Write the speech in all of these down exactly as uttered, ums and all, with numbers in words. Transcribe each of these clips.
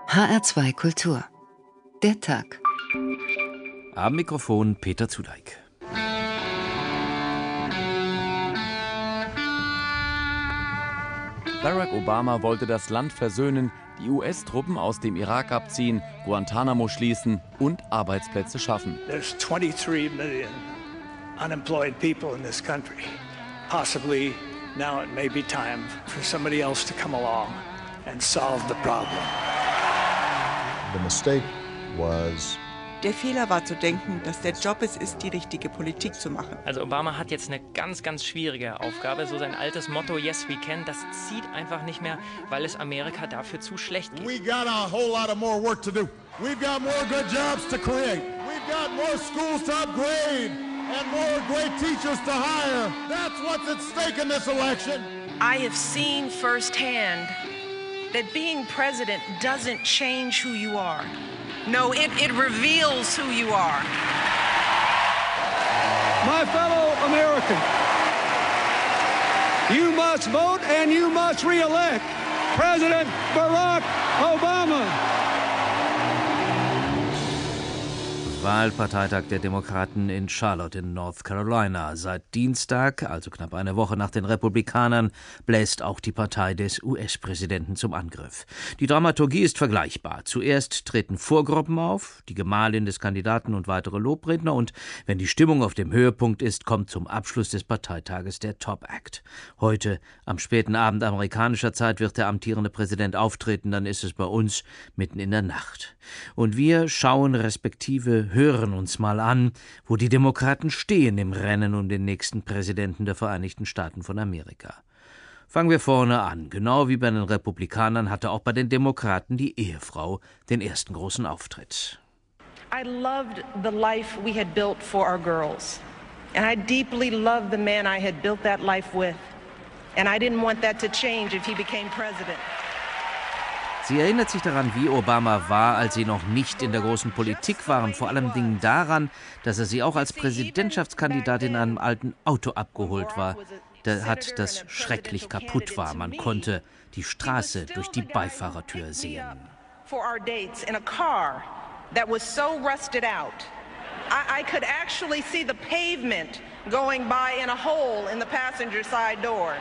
H R zwei Kultur. Der Tag. Am Mikrofon Peter Zudeik. Barack Obama wollte das Land versöhnen, die U S-Truppen aus dem Irak abziehen, Guantanamo schließen und Arbeitsplätze schaffen. There's twenty-three million unemployed people in this country. Possibly now it may be time for somebody else to come along and solve the problem. The mistake was Der Fehler war zu denken, dass der Job es ist, die richtige Politik zu machen. Also Obama hat jetzt eine ganz, ganz schwierige Aufgabe. So sein altes Motto, yes we can, das zieht einfach nicht mehr, weil es Amerika dafür zu schlecht geht. We got a whole lot of more work to do. We've got more good jobs to create. We've got more schools to upgrade and more great teachers to hire. That's what's at stake in this election. I have seen firsthand that being president doesn't change who you are. No, it, it reveals who you are. My fellow Americans, you must vote and you must re-elect President Barack Obama. Wahlparteitag der Demokraten in Charlotte in North Carolina. Seit Dienstag, also knapp eine Woche nach den Republikanern, bläst auch die Partei des U S-Präsidenten zum Angriff. Die Dramaturgie ist vergleichbar. Zuerst treten Vorgruppen auf, die Gemahlin des Kandidaten und weitere Lobredner, und wenn die Stimmung auf dem Höhepunkt ist, kommt zum Abschluss des Parteitages der Top Act. Heute, am späten Abend amerikanischer Zeit, wird der amtierende Präsident auftreten, dann ist es bei uns mitten in der Nacht. Und wir schauen respektive hören uns mal an, wo die Demokraten stehen im Rennen um den nächsten Präsidenten der Vereinigten Staaten von Amerika. Fangen wir vorne an. Genau wie bei den Republikanern hatte auch bei den Demokraten die Ehefrau den ersten großen Auftritt. I loved the life we had built for our girls. And I deeply loved the man I had built that life with. And I didn't want that to change if he became president. Sie erinnert sich daran, wie Obama war, als sie noch nicht in der großen Politik waren, vor allem Dingen daran, dass er sie auch als Präsidentschaftskandidat in einem alten Auto abgeholt war, der hat das schrecklich kaputt war. Man konnte die Straße durch die Beifahrertür sehen. I could actually see the pavement going by in a hole in the passenger side door.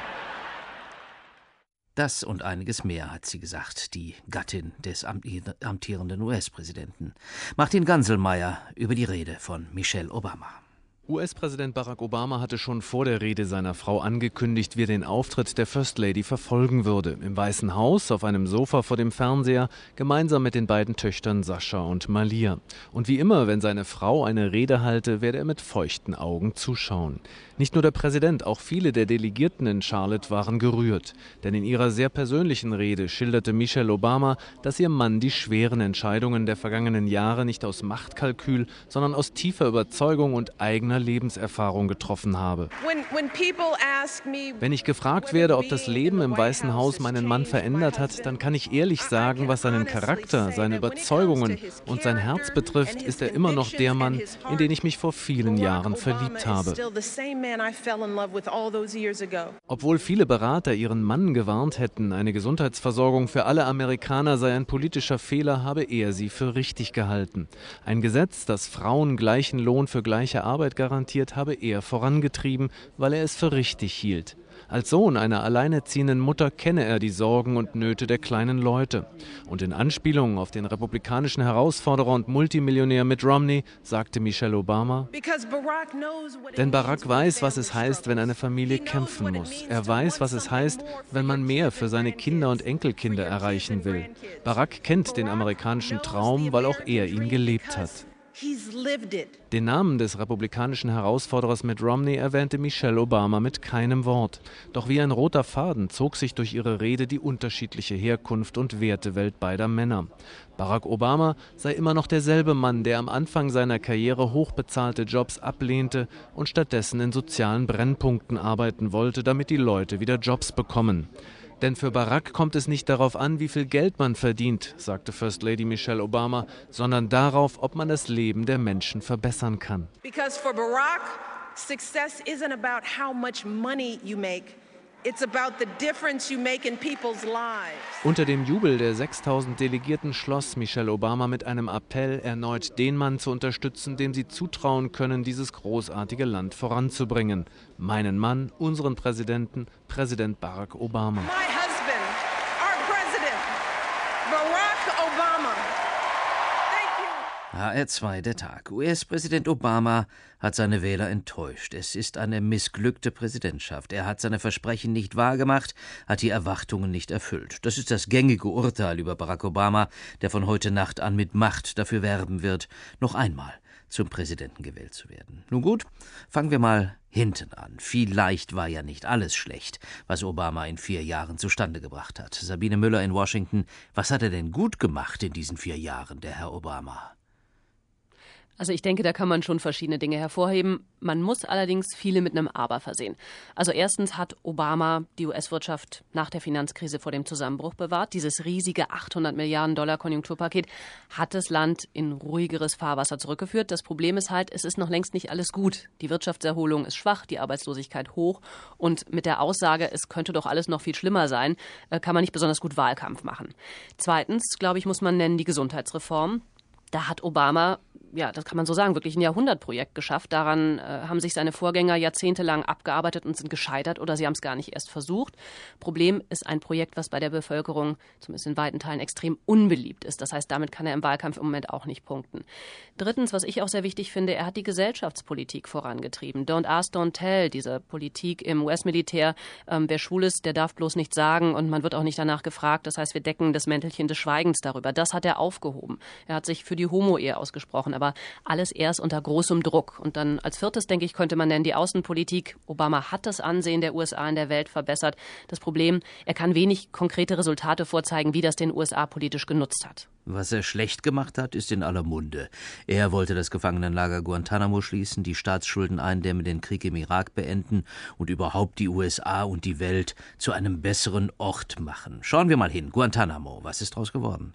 Das und einiges mehr hat sie gesagt, die Gattin des amtierenden U S-Präsidenten. Martin Ganselmeier über die Rede von Michelle Obama. U S-Präsident Barack Obama hatte schon vor der Rede seiner Frau angekündigt, wie er den Auftritt der First Lady verfolgen würde. Im Weißen Haus, auf einem Sofa vor dem Fernseher, gemeinsam mit den beiden Töchtern Sascha und Malia. Und wie immer, wenn seine Frau eine Rede halte, werde er mit feuchten Augen zuschauen. Nicht nur der Präsident, auch viele der Delegierten in Charlotte waren gerührt. Denn in ihrer sehr persönlichen Rede schilderte Michelle Obama, dass ihr Mann die schweren Entscheidungen der vergangenen Jahre nicht aus Machtkalkül, sondern aus tiefer Überzeugung und eigener Lebenserfahrung getroffen habe. Wenn ich gefragt werde, ob das Leben im Weißen Haus meinen Mann verändert hat, dann kann ich ehrlich sagen, was seinen Charakter, seine Überzeugungen und sein Herz betrifft, ist er immer noch der Mann, in den ich mich vor vielen Jahren verliebt habe. Obwohl viele Berater ihren Mann gewarnt hätten, eine Gesundheitsversorgung für alle Amerikaner sei ein politischer Fehler, habe er sie für richtig gehalten. Ein Gesetz, das Frauen gleichen Lohn für gleiche Arbeit garantiert, habe er vorangetrieben, weil er es für richtig hielt. Als Sohn einer alleinerziehenden Mutter kenne er die Sorgen und Nöte der kleinen Leute. Und in Anspielung auf den republikanischen Herausforderer und Multimillionär Mitt Romney sagte Michelle Obama: Denn Barack weiß, was es heißt, wenn eine Familie kämpfen muss. Er weiß, was es heißt, wenn man mehr für seine Kinder und Enkelkinder erreichen will. Barack kennt den amerikanischen Traum, weil auch er ihn gelebt hat. Den Namen des republikanischen Herausforderers Mitt Romney erwähnte Michelle Obama mit keinem Wort. Doch wie ein roter Faden zog sich durch ihre Rede die unterschiedliche Herkunft und Wertewelt beider Männer. Barack Obama sei immer noch derselbe Mann, der am Anfang seiner Karriere hochbezahlte Jobs ablehnte und stattdessen in sozialen Brennpunkten arbeiten wollte, damit die Leute wieder Jobs bekommen. Denn für Barack kommt es nicht darauf an, wie viel Geld man verdient, sagte First Lady Michelle Obama, sondern darauf, ob man das Leben der Menschen verbessern kann. Because for Barack, success isn't about how much money you make. It's about the difference you make in people's lives. Unter dem Jubel der sechstausend Delegierten schloss Michelle Obama mit einem Appell, erneut den Mann zu unterstützen, dem sie zutrauen können, dieses großartige Land voranzubringen. Meinen Mann, unseren Präsidenten, Präsident Barack Obama. My husband, our president, Barack Obama. H R zwei, der Tag. U S-Präsident Obama hat seine Wähler enttäuscht. Es ist eine missglückte Präsidentschaft. Er hat seine Versprechen nicht wahrgemacht, hat die Erwartungen nicht erfüllt. Das ist das gängige Urteil über Barack Obama, der von heute Nacht an mit Macht dafür werben wird, noch einmal zum Präsidenten gewählt zu werden. Nun gut, fangen wir mal hinten an. Vielleicht war ja nicht alles schlecht, was Obama in vier Jahren zustande gebracht hat. Sabine Müller in Washington, was hat er denn gut gemacht in diesen vier Jahren, der Herr Obama? Also ich denke, da kann man schon verschiedene Dinge hervorheben. Man muss allerdings viele mit einem Aber versehen. Also erstens hat Obama die U S-Wirtschaft nach der Finanzkrise vor dem Zusammenbruch bewahrt. Dieses riesige achthundert Milliarden Dollar Konjunkturpaket hat das Land in ruhigeres Fahrwasser zurückgeführt. Das Problem ist halt, es ist noch längst nicht alles gut. Die Wirtschaftserholung ist schwach, die Arbeitslosigkeit hoch. Und mit der Aussage, es könnte doch alles noch viel schlimmer sein, kann man nicht besonders gut Wahlkampf machen. Zweitens, glaube ich, muss man nennen die Gesundheitsreform. Da hat Obama, ja, das kann man so sagen, wirklich ein Jahrhundertprojekt geschafft. Daran äh, haben sich seine Vorgänger jahrzehntelang abgearbeitet und sind gescheitert oder sie haben es gar nicht erst versucht. Problem ist ein Projekt, was bei der Bevölkerung, zumindest in weiten Teilen, extrem unbeliebt ist. Das heißt, damit kann er im Wahlkampf im Moment auch nicht punkten. Drittens, was ich auch sehr wichtig finde, er hat die Gesellschaftspolitik vorangetrieben. Don't ask, don't tell, diese Politik im U S-Militär. Ähm, wer schwul ist, der darf bloß nichts sagen und man wird auch nicht danach gefragt. Das heißt, wir decken das Mäntelchen des Schweigens darüber. Das hat er aufgehoben. Er hat sich für die Homo-Ehe ausgesprochen, aber alles erst unter großem Druck. Und dann als viertes, denke ich, könnte man nennen die Außenpolitik. Obama hat das Ansehen der U S A in der Welt verbessert. Das Problem, er kann wenig konkrete Resultate vorzeigen, wie das den U S A politisch genutzt hat. Was er schlecht gemacht hat, ist in aller Munde. Er wollte das Gefangenenlager Guantanamo schließen, die Staatsschulden eindämmen, den Krieg im Irak beenden und überhaupt die U S A und die Welt zu einem besseren Ort machen. Schauen wir mal hin. Guantanamo, was ist daraus geworden?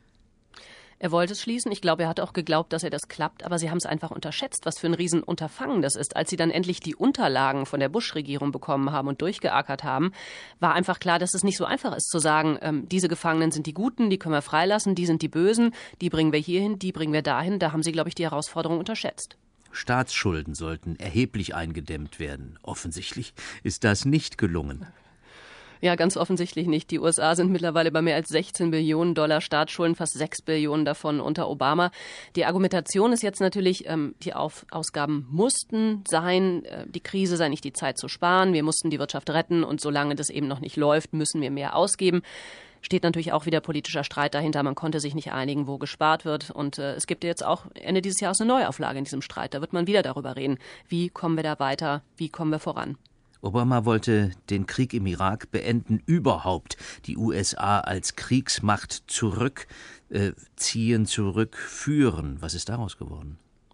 Er wollte es schließen. Ich glaube, er hat auch geglaubt, dass er das klappt. Aber sie haben es einfach unterschätzt, was für ein Riesenunterfangen das ist. Als sie dann endlich die Unterlagen von der Bush-Regierung bekommen haben und durchgeackert haben, war einfach klar, dass es nicht so einfach ist zu sagen, ähm, diese Gefangenen sind die Guten, die können wir freilassen, die sind die Bösen, die bringen wir hierhin, die bringen wir dahin. Da haben sie, glaube ich, die Herausforderung unterschätzt. Staatsschulden sollten erheblich eingedämmt werden. Offensichtlich ist das nicht gelungen. Ja, ganz offensichtlich nicht. Die U S A sind mittlerweile bei mehr als sechzehn Billionen Dollar Staatsschulden, fast sechs Billionen davon unter Obama. Die Argumentation ist jetzt natürlich, ähm, die Auf- Ausgaben mussten sein, äh, die Krise sei nicht die Zeit zu sparen, wir mussten die Wirtschaft retten und solange das eben noch nicht läuft, müssen wir mehr ausgeben. Steht natürlich auch wieder politischer Streit dahinter. Man konnte sich nicht einigen, wo gespart wird. Und äh, es gibt jetzt auch Ende dieses Jahres eine Neuauflage in diesem Streit. Da wird man wieder darüber reden. Wie kommen wir da weiter? Wie kommen wir voran? Obama wollte den Krieg im Irak beenden, überhaupt die U S A als Kriegsmacht zurückziehen, äh, zurückführen. Was ist daraus geworden?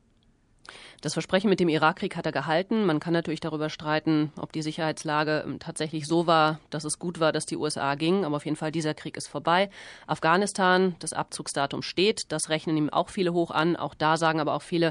Das Versprechen mit dem Irakkrieg hat er gehalten. Man kann natürlich darüber streiten, ob die Sicherheitslage tatsächlich so war, dass es gut war, dass die U S A ging. Aber auf jeden Fall, dieser Krieg ist vorbei. Afghanistan, das Abzugsdatum steht. Das rechnen ihm auch viele hoch an. Auch da sagen aber auch viele,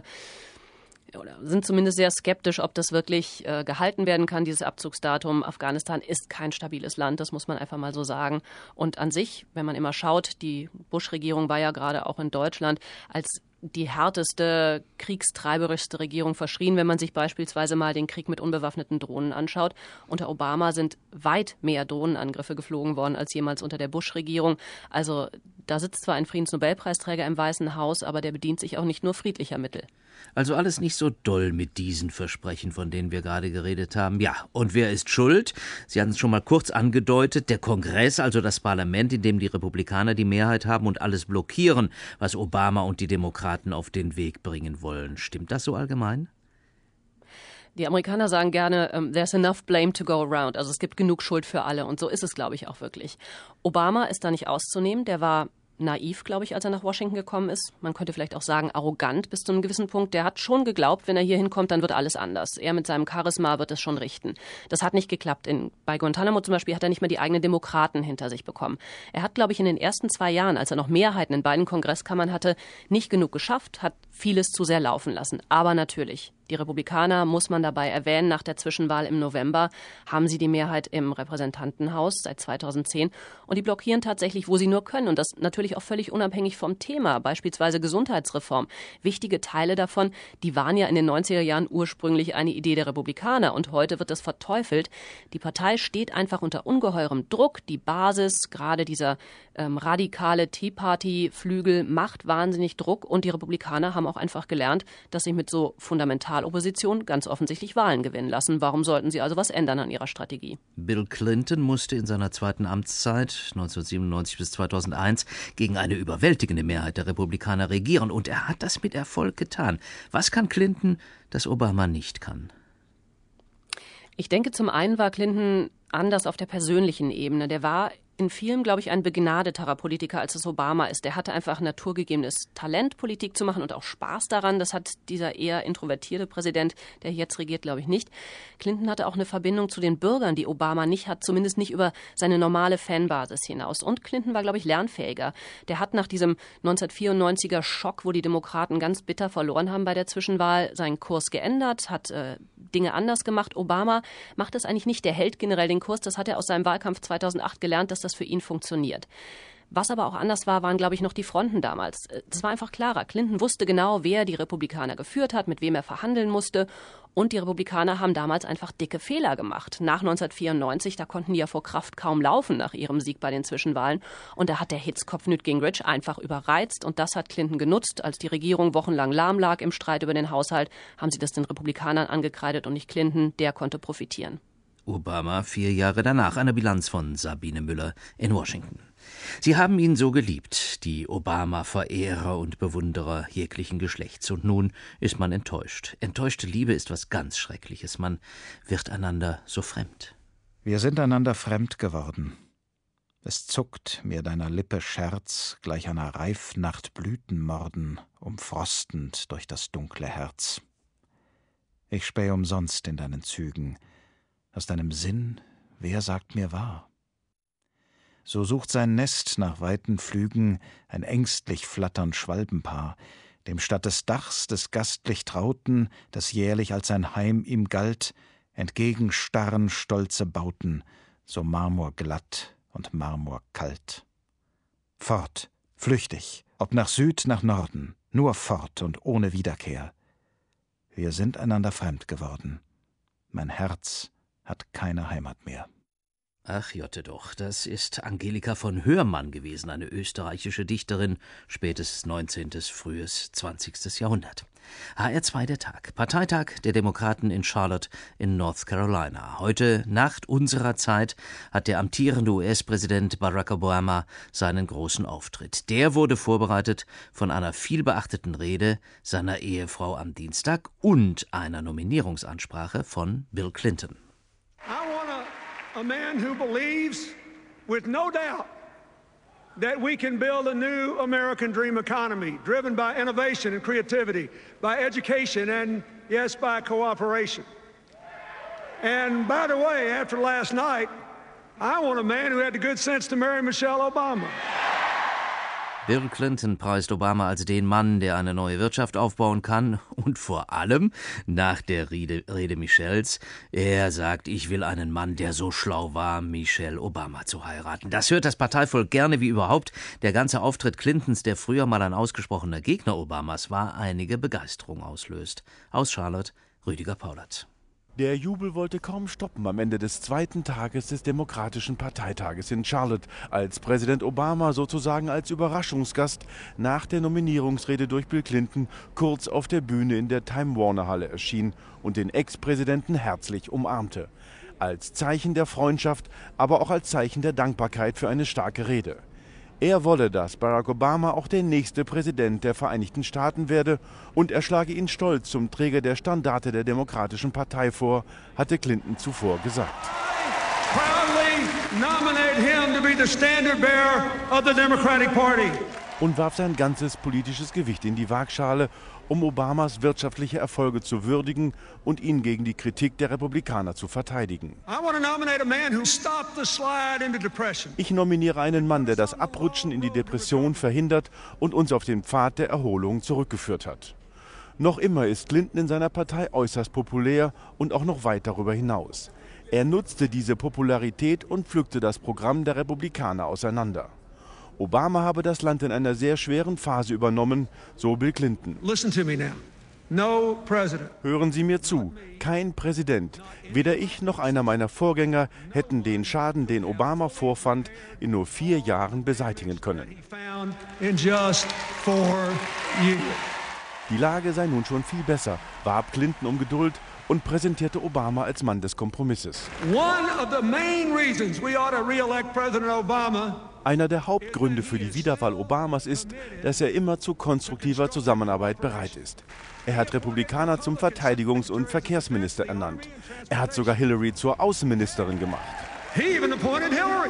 oder sind zumindest sehr skeptisch, ob das wirklich äh, gehalten werden kann, dieses Abzugsdatum. Afghanistan ist kein stabiles Land, das muss man einfach mal so sagen. Und an sich, wenn man immer schaut, die Bush-Regierung war ja gerade auch in Deutschland als die härteste, kriegstreiberischste Regierung verschrien, wenn man sich beispielsweise mal den Krieg mit unbewaffneten Drohnen anschaut. Unter Obama sind weit mehr Drohnenangriffe geflogen worden als jemals unter der Bush-Regierung. Also da sitzt zwar ein Friedensnobelpreisträger im Weißen Haus, aber der bedient sich auch nicht nur friedlicher Mittel. Also alles nicht so doll mit diesen Versprechen, von denen wir gerade geredet haben. Ja, und wer ist schuld? Sie hatten es schon mal kurz angedeutet. Der Kongress, also das Parlament, in dem die Republikaner die Mehrheit haben und alles blockieren, was Obama und die Demokraten auf den Weg bringen wollen. Stimmt das so allgemein? Die Amerikaner sagen gerne, um, there's enough blame to go around. Also es gibt genug Schuld für alle. Und so ist es, glaube ich, auch wirklich. Obama ist da nicht auszunehmen. Der war naiv, glaube ich, als er nach Washington gekommen ist. Man könnte vielleicht auch sagen, arrogant bis zu einem gewissen Punkt. Der hat schon geglaubt, wenn er hier hinkommt, dann wird alles anders. Er mit seinem Charisma wird es schon richten. Das hat nicht geklappt. In, bei Guantanamo zum Beispiel hat er nicht mehr die eigenen Demokraten hinter sich bekommen. Er hat, glaube ich, in den ersten zwei Jahren, als er noch Mehrheiten in beiden Kongresskammern hatte, nicht genug geschafft, hat vieles zu sehr laufen lassen. Aber natürlich, Die Republikaner, muss man dabei erwähnen, nach der Zwischenwahl im November haben sie die Mehrheit im Repräsentantenhaus seit zweitausendzehn und die blockieren tatsächlich, wo sie nur können und das natürlich auch völlig unabhängig vom Thema, beispielsweise Gesundheitsreform. Wichtige Teile davon, die waren ja in den neunziger Jahren ursprünglich eine Idee der Republikaner und heute wird das verteufelt. Die Partei steht einfach unter ungeheurem Druck. Die Basis, gerade dieser ähm, radikale Tea Party-Flügel macht wahnsinnig Druck und die Republikaner haben auch einfach gelernt, dass sie mit so fundamental Opposition ganz offensichtlich Wahlen gewinnen lassen. Warum sollten sie also was ändern an ihrer Strategie? Bill Clinton musste in seiner zweiten Amtszeit neunzehnhundertsiebenundneunzig bis zweitausendeins gegen eine überwältigende Mehrheit der Republikaner regieren und er hat das mit Erfolg getan. Was kann Clinton, das Obama nicht kann? Ich denke, zum einen war Clinton anders auf der persönlichen Ebene. Der war in vielem, glaube ich, ein begnadeterer Politiker, als es Obama ist. Der hatte einfach naturgegebenes Talent, Politik zu machen und auch Spaß daran. Das hat dieser eher introvertierte Präsident, der jetzt regiert, glaube ich, nicht. Clinton hatte auch eine Verbindung zu den Bürgern, die Obama nicht hat, zumindest nicht über seine normale Fanbasis hinaus. Und Clinton war, glaube ich, lernfähiger. Der hat nach diesem neunzehnhundertvierundneunziger Schock, wo die Demokraten ganz bitter verloren haben bei der Zwischenwahl, seinen Kurs geändert, hat äh, Dinge anders gemacht. Obama macht das eigentlich nicht. Der hält generell den Kurs. Das hat er aus seinem Wahlkampf zweitausendacht gelernt, dass das für ihn funktioniert. Was aber auch anders war, waren, glaube ich, noch die Fronten damals. Das war einfach klarer. Clinton wusste genau, wer die Republikaner geführt hat, mit wem er verhandeln musste. Und die Republikaner haben damals einfach dicke Fehler gemacht. Nach neunzehnhundertvierundneunzig, da konnten die ja vor Kraft kaum laufen nach ihrem Sieg bei den Zwischenwahlen. Und da hat der Hitzkopf Newt Gingrich einfach überreizt. Und das hat Clinton genutzt. Als die Regierung wochenlang lahm lag im Streit über den Haushalt, haben sie das den Republikanern angekreidet und nicht Clinton. Der konnte profitieren. Obama vier Jahre danach eine Bilanz von Sabine Müller in Washington. Sie haben ihn so geliebt, die Obama-Verehrer und Bewunderer jeglichen Geschlechts. Und nun ist man enttäuscht. Enttäuschte Liebe ist was ganz Schreckliches. Man wird einander so fremd. Wir sind einander fremd geworden. Es zuckt mir deiner Lippe Scherz gleich einer Reifnacht Blütenmorden, umfrostend durch das dunkle Herz. Ich spähe umsonst in deinen Zügen. Aus deinem Sinn, wer sagt mir wahr? So sucht sein Nest nach weiten Flügen ein ängstlich flatternd Schwalbenpaar, dem statt des Dachs des gastlich Trauten, das jährlich als ein Heim ihm galt, entgegenstarren stolze Bauten, so marmorglatt und marmorkalt. Fort, flüchtig, ob nach Süd, nach Norden, nur fort und ohne Wiederkehr. Wir sind einander fremd geworden. Mein Herz hat keine Heimat mehr. Ach, Jotte doch, das ist Angelika von Hörmann gewesen, eine österreichische Dichterin, spätes neunzehntes, frühes zwanzigstes Jahrhundert. H R zwei der Tag, Parteitag der Demokraten in Charlotte in North Carolina. Heute Nacht unserer Zeit hat der amtierende U S-Präsident Barack Obama seinen großen Auftritt. Der wurde vorbereitet von einer vielbeachteten Rede seiner Ehefrau am Dienstag und einer Nominierungsansprache von Bill Clinton. I want a, a man who believes with no doubt that we can build a new American dream economy driven by innovation and creativity, by education and, yes, by cooperation. And by the way, after last night, I want a man who had the good sense to marry Michelle Obama. Bill Clinton preist Obama als den Mann, der eine neue Wirtschaft aufbauen kann und vor allem, nach der Rede, Rede Michelles, er sagt, ich will einen Mann, der so schlau war, Michelle Obama zu heiraten. Das hört das Parteivolk gerne wie überhaupt. Der ganze Auftritt Clintons, der früher mal ein ausgesprochener Gegner Obamas war, einige Begeisterung auslöst. Aus Charlotte, Rüdiger Paulert. Der Jubel wollte kaum stoppen am Ende des zweiten Tages des Demokratischen Parteitages in Charlotte, als Präsident Obama sozusagen als Überraschungsgast nach der Nominierungsrede durch Bill Clinton kurz auf der Bühne in der Time-Warner-Halle erschien und den Ex-Präsidenten herzlich umarmte. Als Zeichen der Freundschaft, aber auch als Zeichen der Dankbarkeit für eine starke Rede. Er wolle, dass Barack Obama auch der nächste Präsident der Vereinigten Staaten werde und er schlage ihn stolz zum Träger der Standarte der Demokratischen Partei vor, hatte Clinton zuvor gesagt. Und warf sein ganzes politisches Gewicht in die Waagschale, um Obamas wirtschaftliche Erfolge zu würdigen und ihn gegen die Kritik der Republikaner zu verteidigen. Ich nominiere einen Mann, der das Abrutschen in die Depression verhindert und uns auf den Pfad der Erholung zurückgeführt hat. Noch immer ist Clinton in seiner Partei äußerst populär und auch noch weit darüber hinaus. Er nutzte diese Popularität und pflückte das Programm der Republikaner auseinander. Obama habe das Land in einer sehr schweren Phase übernommen, so Bill Clinton. Listen to me now. No president. Hören Sie mir zu, kein Präsident, weder ich noch einer meiner Vorgänger hätten den Schaden, den Obama vorfand, in nur vier Jahren beseitigen können. In just four years. Die Lage sei nun schon viel besser, warb Clinton um Geduld und präsentierte Obama als Mann des Kompromisses. One of the main reasons we ought to re-elect President Obama. Einer der Hauptgründe für die Wiederwahl Obamas ist, dass er immer zu konstruktiver Zusammenarbeit bereit ist. Er hat Republikaner zum Verteidigungs- und Verkehrsminister ernannt. Er hat sogar Hillary zur Außenministerin gemacht. He even appointed Hillary.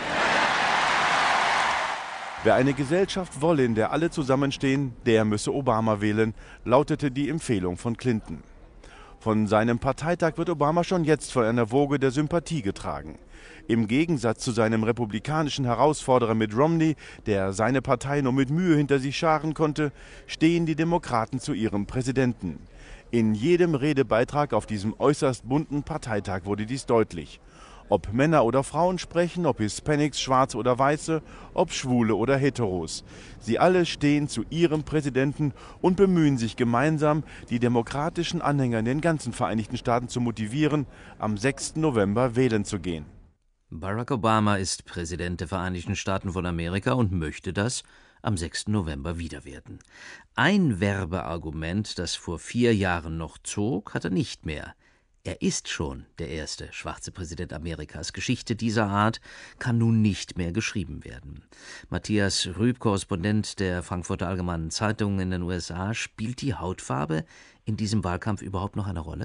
Wer eine Gesellschaft wolle, in der alle zusammenstehen, der müsse Obama wählen, lautete die Empfehlung von Clinton. Von seinem Parteitag wird Obama schon jetzt von einer Woge der Sympathie getragen. Im Gegensatz zu seinem republikanischen Herausforderer Mitt Romney, der seine Partei nur mit Mühe hinter sich scharen konnte, stehen die Demokraten zu ihrem Präsidenten. In jedem Redebeitrag auf diesem äußerst bunten Parteitag wurde dies deutlich. Ob Männer oder Frauen sprechen, ob Hispanics, Schwarze oder Weiße, ob Schwule oder Heteros. Sie alle stehen zu ihrem Präsidenten und bemühen sich gemeinsam, die demokratischen Anhänger in den ganzen Vereinigten Staaten zu motivieren, am sechsten November wählen zu gehen. Barack Obama ist Präsident der Vereinigten Staaten von Amerika und möchte das am sechsten November wieder werden. Ein Werbeargument, das vor vier Jahren noch zog, hat er nicht mehr. Er ist schon der erste schwarze Präsident Amerikas. Geschichte dieser Art kann nun nicht mehr geschrieben werden. Matthias Rüb, Korrespondent der Frankfurter Allgemeinen Zeitung in den U S A, spielt die Hautfarbe in diesem Wahlkampf überhaupt noch eine Rolle?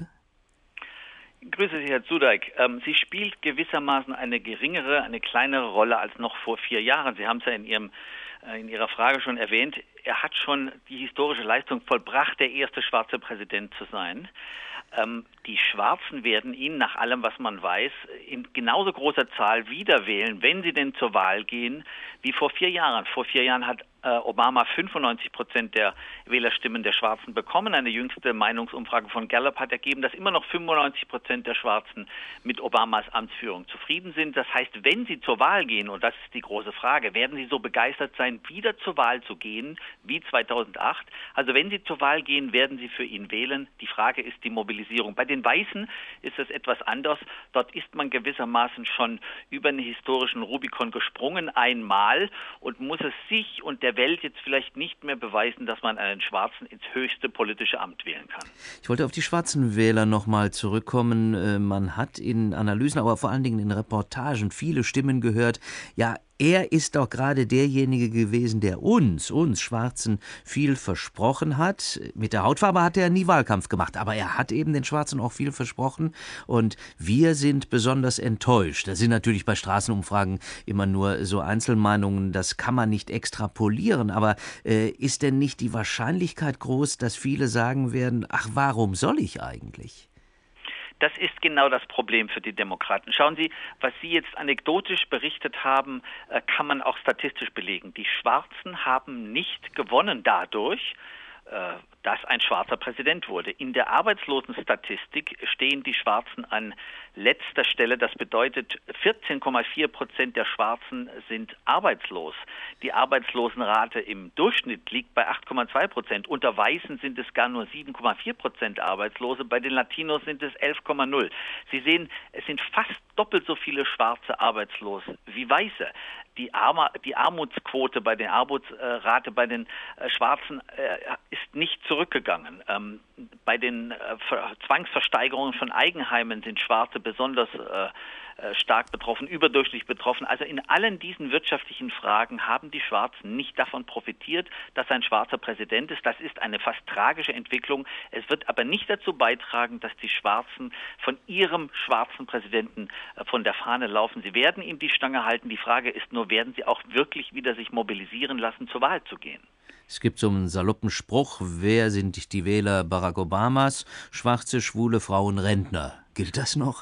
Grüße Sie, Herr Zudeik. Ähm, sie spielt gewissermaßen eine geringere, eine kleinere Rolle als noch vor vier Jahren. Sie haben es ja in Ihrem äh, in Ihrer Frage schon erwähnt. Er hat schon die historische Leistung vollbracht, der erste schwarze Präsident zu sein. Ähm, die Schwarzen werden ihn, nach allem, was man weiß, in genauso großer Zahl wieder wählen, wenn sie denn zur Wahl gehen, wie vor vier Jahren. Vor vier Jahren hat äh, Obama fünfundneunzig Prozent der Wählerstimmen der Schwarzen bekommen. Eine jüngste Meinungsumfrage von Gallup hat ergeben, dass immer noch fünfundneunzig Prozent der Schwarzen mit Obamas Amtsführung zufrieden sind. Das heißt, wenn sie zur Wahl gehen, und das ist die große Frage, werden sie so begeistert sein, wieder zur Wahl zu gehen, wie zweitausendacht? Also wenn sie zur Wahl gehen, werden sie für ihn wählen. Die Frage ist die Mobilisierung. Bei den Weißen ist es etwas anders. Dort ist man gewissermaßen schon über einen historischen Rubikon gesprungen, einmal, und muss es sich und der Welt jetzt vielleicht nicht mehr beweisen, dass man einen Schwarzen ins höchste politische Amt wählen kann. Ich wollte auf die schwarzen Wähler nochmal zurückkommen. Man hat in Analysen, aber vor allen Dingen in Reportagen viele Stimmen gehört. Ja, er ist doch gerade derjenige gewesen, der uns, uns Schwarzen, viel versprochen hat. Mit der Hautfarbe hat er nie Wahlkampf gemacht, aber er hat eben den Schwarzen auch viel versprochen. Und wir sind besonders enttäuscht. Das sind natürlich bei Straßenumfragen immer nur so Einzelmeinungen, das kann man nicht extrapolieren. Aber äh, ist denn nicht die Wahrscheinlichkeit groß, dass viele sagen werden, ach, warum soll ich eigentlich? Das ist genau das Problem für die Demokraten. Schauen Sie, was Sie jetzt anekdotisch berichtet haben, kann man auch statistisch belegen. Die Schwarzen haben nicht gewonnen dadurch, dass ein schwarzer Präsident wurde. In der Arbeitslosenstatistik stehen die Schwarzen an letzter Stelle. Das bedeutet, vierzehn Komma vier Prozent der Schwarzen sind arbeitslos. Die Arbeitslosenrate im Durchschnitt liegt bei acht Komma zwei Prozent. Unter Weißen sind es gar nur sieben Komma vier Prozent Arbeitslose. Bei den Latinos sind es elf Komma null. Sie sehen, es sind fast doppelt so viele Schwarze arbeitslos wie Weiße. Die, Arme, die Armutsquote bei der Armutsrate bei den äh, Schwarzen äh, ist nicht zurückgegangen. Ähm, bei den äh, Zwangsversteigerungen von Eigenheimen sind Schwarze besonders äh, stark betroffen, überdurchschnittlich betroffen. Also in allen diesen wirtschaftlichen Fragen haben die Schwarzen nicht davon profitiert, dass ein schwarzer Präsident ist. Das ist eine fast tragische Entwicklung. Es wird aber nicht dazu beitragen, dass die Schwarzen von ihrem schwarzen Präsidenten von der Fahne laufen. Sie werden ihm die Stange halten. Die Frage ist nur, werden sie auch wirklich wieder sich mobilisieren lassen, zur Wahl zu gehen? Es gibt so einen saloppen Spruch, wer sind die Wähler Barack Obamas? Schwarze, schwule Frauen, Rentner. Gilt das noch?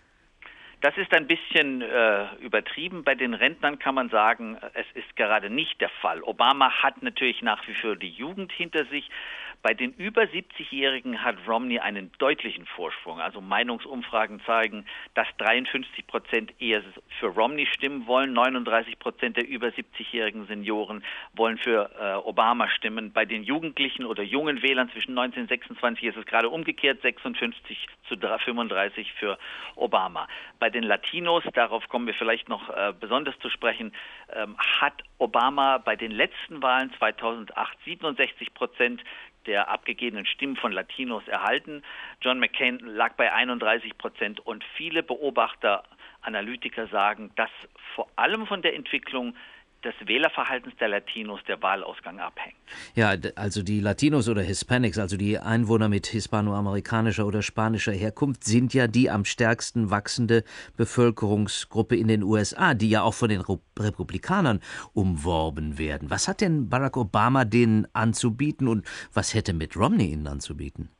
Das ist ein bisschen äh, übertrieben. Bei den Rentnern kann man sagen, es ist gerade nicht der Fall. Obama hat natürlich nach wie vor die Jugend hinter sich. Bei den über siebzigjährigen hat Romney einen deutlichen Vorsprung. Also Meinungsumfragen zeigen, dass dreiundfünfzig Prozent eher für Romney stimmen wollen, neununddreißig Prozent der über siebzigjährigen Senioren wollen für äh, Obama stimmen. Bei den Jugendlichen oder jungen Wählern zwischen neunzehn und sechsundzwanzig ist es gerade umgekehrt, sechsundfünfzig zu fünfunddreißig für Obama. Bei den Latinos, darauf kommen wir vielleicht noch äh, besonders zu sprechen, ähm, hat Obama bei den letzten Wahlen zweitausendacht siebenundsechzig Prozent der abgegebenen Stimmen von Latinos erhalten. John McCain lag bei einunddreißig Prozent und viele Beobachter, Analytiker sagen, dass vor allem von der Entwicklung des Wählerverhaltens der Latinos der Wahlausgang abhängt. Ja, also die Latinos oder Hispanics, also die Einwohner mit hispanoamerikanischer oder spanischer Herkunft, sind ja die am stärksten wachsende Bevölkerungsgruppe in den U S A, die ja auch von den Republikanern umworben werden. Was hat denn Barack Obama denen anzubieten und was hätte Mitt Romney ihnen anzubieten?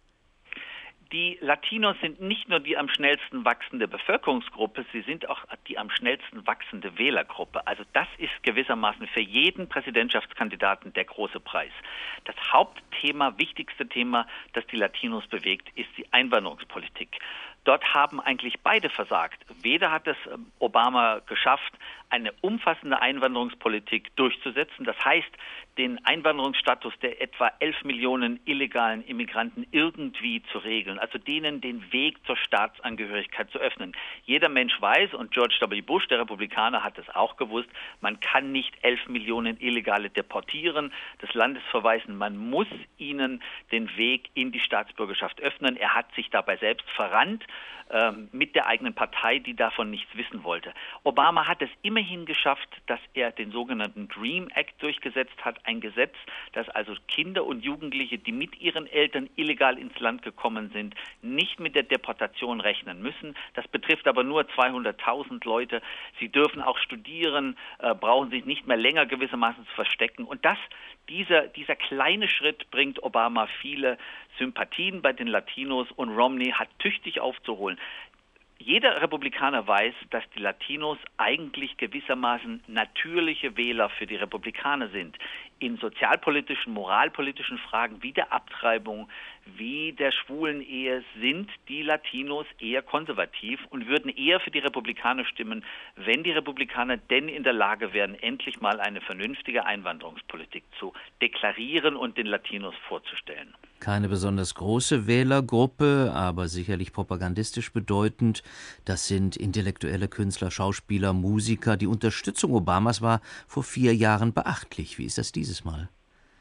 Die Latinos sind nicht nur die am schnellsten wachsende Bevölkerungsgruppe, sie sind auch die am schnellsten wachsende Wählergruppe. Also das ist gewissermaßen für jeden Präsidentschaftskandidaten der große Preis. Das Hauptthema, wichtigste Thema, das die Latinos bewegt, ist die Einwanderungspolitik. Dort haben eigentlich beide versagt. Weder hat es Obama geschafft, eine umfassende Einwanderungspolitik durchzusetzen. Das heißt, den Einwanderungsstatus der etwa elf Millionen illegalen Immigranten irgendwie zu regeln, also denen den Weg zur Staatsangehörigkeit zu öffnen. Jeder Mensch weiß, und George W. Bush, der Republikaner, hat es auch gewusst, man kann nicht elf Millionen Illegale deportieren, des Landes verweisen. Man muss ihnen den Weg in die Staatsbürgerschaft öffnen. Er hat sich dabei selbst verrannt äh, mit der eigenen Partei, die davon nichts wissen wollte. Obama hat es immerhin geschafft, dass er den sogenannten Dream Act durchgesetzt hat, ein Gesetz, das also Kinder und Jugendliche, die mit ihren Eltern illegal ins Land gekommen sind, nicht mit der Deportation rechnen müssen. Das betrifft aber nur zweihunderttausend Leute. Sie dürfen auch studieren, äh, brauchen sich nicht mehr länger gewissermaßen zu verstecken. Und das, dieser, dieser kleine Schritt bringt Obama viele Sympathien bei den Latinos und Romney hat tüchtig aufzuholen. Jeder Republikaner weiß, dass die Latinos eigentlich gewissermaßen natürliche Wähler für die Republikaner sind. In sozialpolitischen, moralpolitischen Fragen wie der Abtreibung, wie der Schwulenehe sind die Latinos eher konservativ und würden eher für die Republikaner stimmen, wenn die Republikaner denn in der Lage wären, endlich mal eine vernünftige Einwanderungspolitik zu deklarieren und den Latinos vorzustellen. Keine besonders große Wählergruppe, aber sicherlich propagandistisch bedeutend. Das sind intellektuelle Künstler, Schauspieler, Musiker. Die Unterstützung Obamas war vor vier Jahren beachtlich. Wie ist das dieses Mal?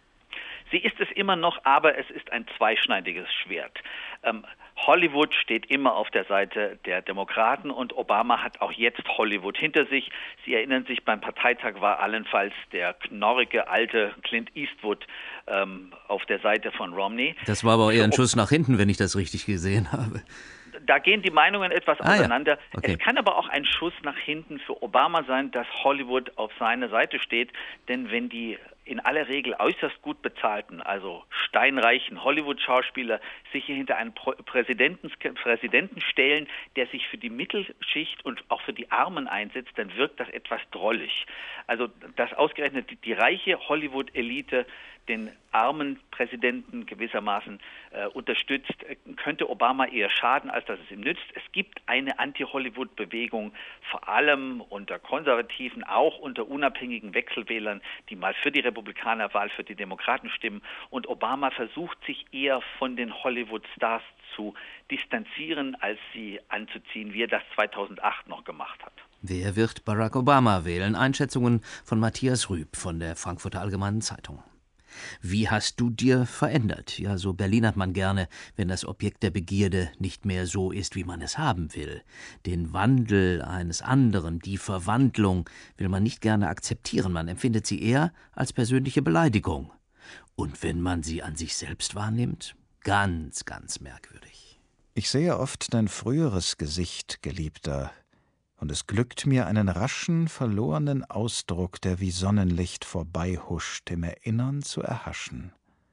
Sie ist es immer noch, aber es ist ein zweischneidiges Schwert. Ähm, Hollywood steht immer auf der Seite der Demokraten und Obama hat auch jetzt Hollywood hinter sich. Sie erinnern sich, beim Parteitag war allenfalls der knorrige alte Clint Eastwood ähm, auf der Seite von Romney. Das war aber eher ein Schuss nach hinten, wenn ich das richtig gesehen habe. Da gehen die Meinungen etwas ah, auseinander. Ja. Okay. Es kann aber auch ein Schuss nach hinten für Obama sein, dass Hollywood auf seiner Seite steht. Denn wenn die in aller Regel äußerst gut bezahlten, also steinreichen Hollywood-Schauspieler sich hier hinter einen Präsidenten, Präsidenten stellen, der sich für die Mittelschicht und auch für die Armen einsetzt, dann wirkt das etwas drollig. Also dass ausgerechnet die, die reiche Hollywood-Elite den armen Präsidenten gewissermaßen äh, unterstützt, könnte Obama eher schaden, als dass es ihm nützt. Es gibt eine Anti-Hollywood-Bewegung, vor allem unter Konservativen, auch unter unabhängigen Wechselwählern, die mal für die Republikanerwahl, für die Demokraten stimmen. Und Obama versucht sich eher von den Hollywood-Stars zu distanzieren, als sie anzuziehen, wie er das zweitausendacht noch gemacht hat. Wer wird Barack Obama wählen? Einschätzungen von Matthias Rüb von der Frankfurter Allgemeinen Zeitung. Wie hast du dir verändert? Ja, so berlinert man gerne, wenn das Objekt der Begierde nicht mehr so ist, wie man es haben will. Den Wandel eines anderen, die Verwandlung, will man nicht gerne akzeptieren. Man empfindet sie eher als persönliche Beleidigung. Und wenn man sie an sich selbst wahrnimmt, ganz, ganz merkwürdig. Ich sehe oft dein früheres Gesicht, Geliebter, und es glückt mir, einen raschen, verlorenen Ausdruck, der wie Sonnenlicht vorbeihuscht, im Erinnern zu erhaschen.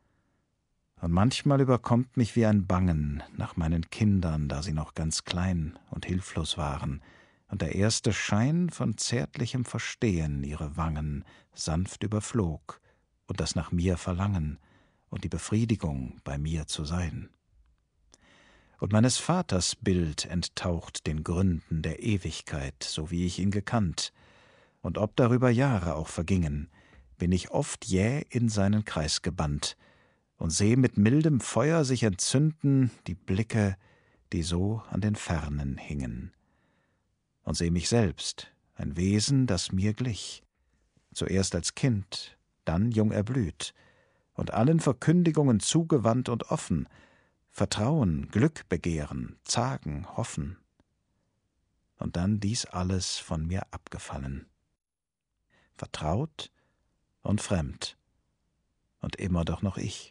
Und manchmal überkommt mich wie ein Bangen nach meinen Kindern, da sie noch ganz klein und hilflos waren, und der erste Schein von zärtlichem Verstehen ihre Wangen sanft überflog, und das nach mir Verlangen, und die Befriedigung, bei mir zu sein. Und meines Vaters Bild enttaucht den Gründen der Ewigkeit, so wie ich ihn gekannt, und ob darüber Jahre auch vergingen, bin ich oft jäh in seinen Kreis gebannt und seh mit mildem Feuer sich entzünden die Blicke, die so an den Fernen hingen. Und seh mich selbst, ein Wesen, das mir glich, zuerst als Kind, dann jung erblüht, und allen Verkündigungen zugewandt und offen, Vertrauen, Glück begehren, zagen, hoffen. Und dann dies alles von mir abgefallen. Vertraut und fremd, und immer doch noch ich.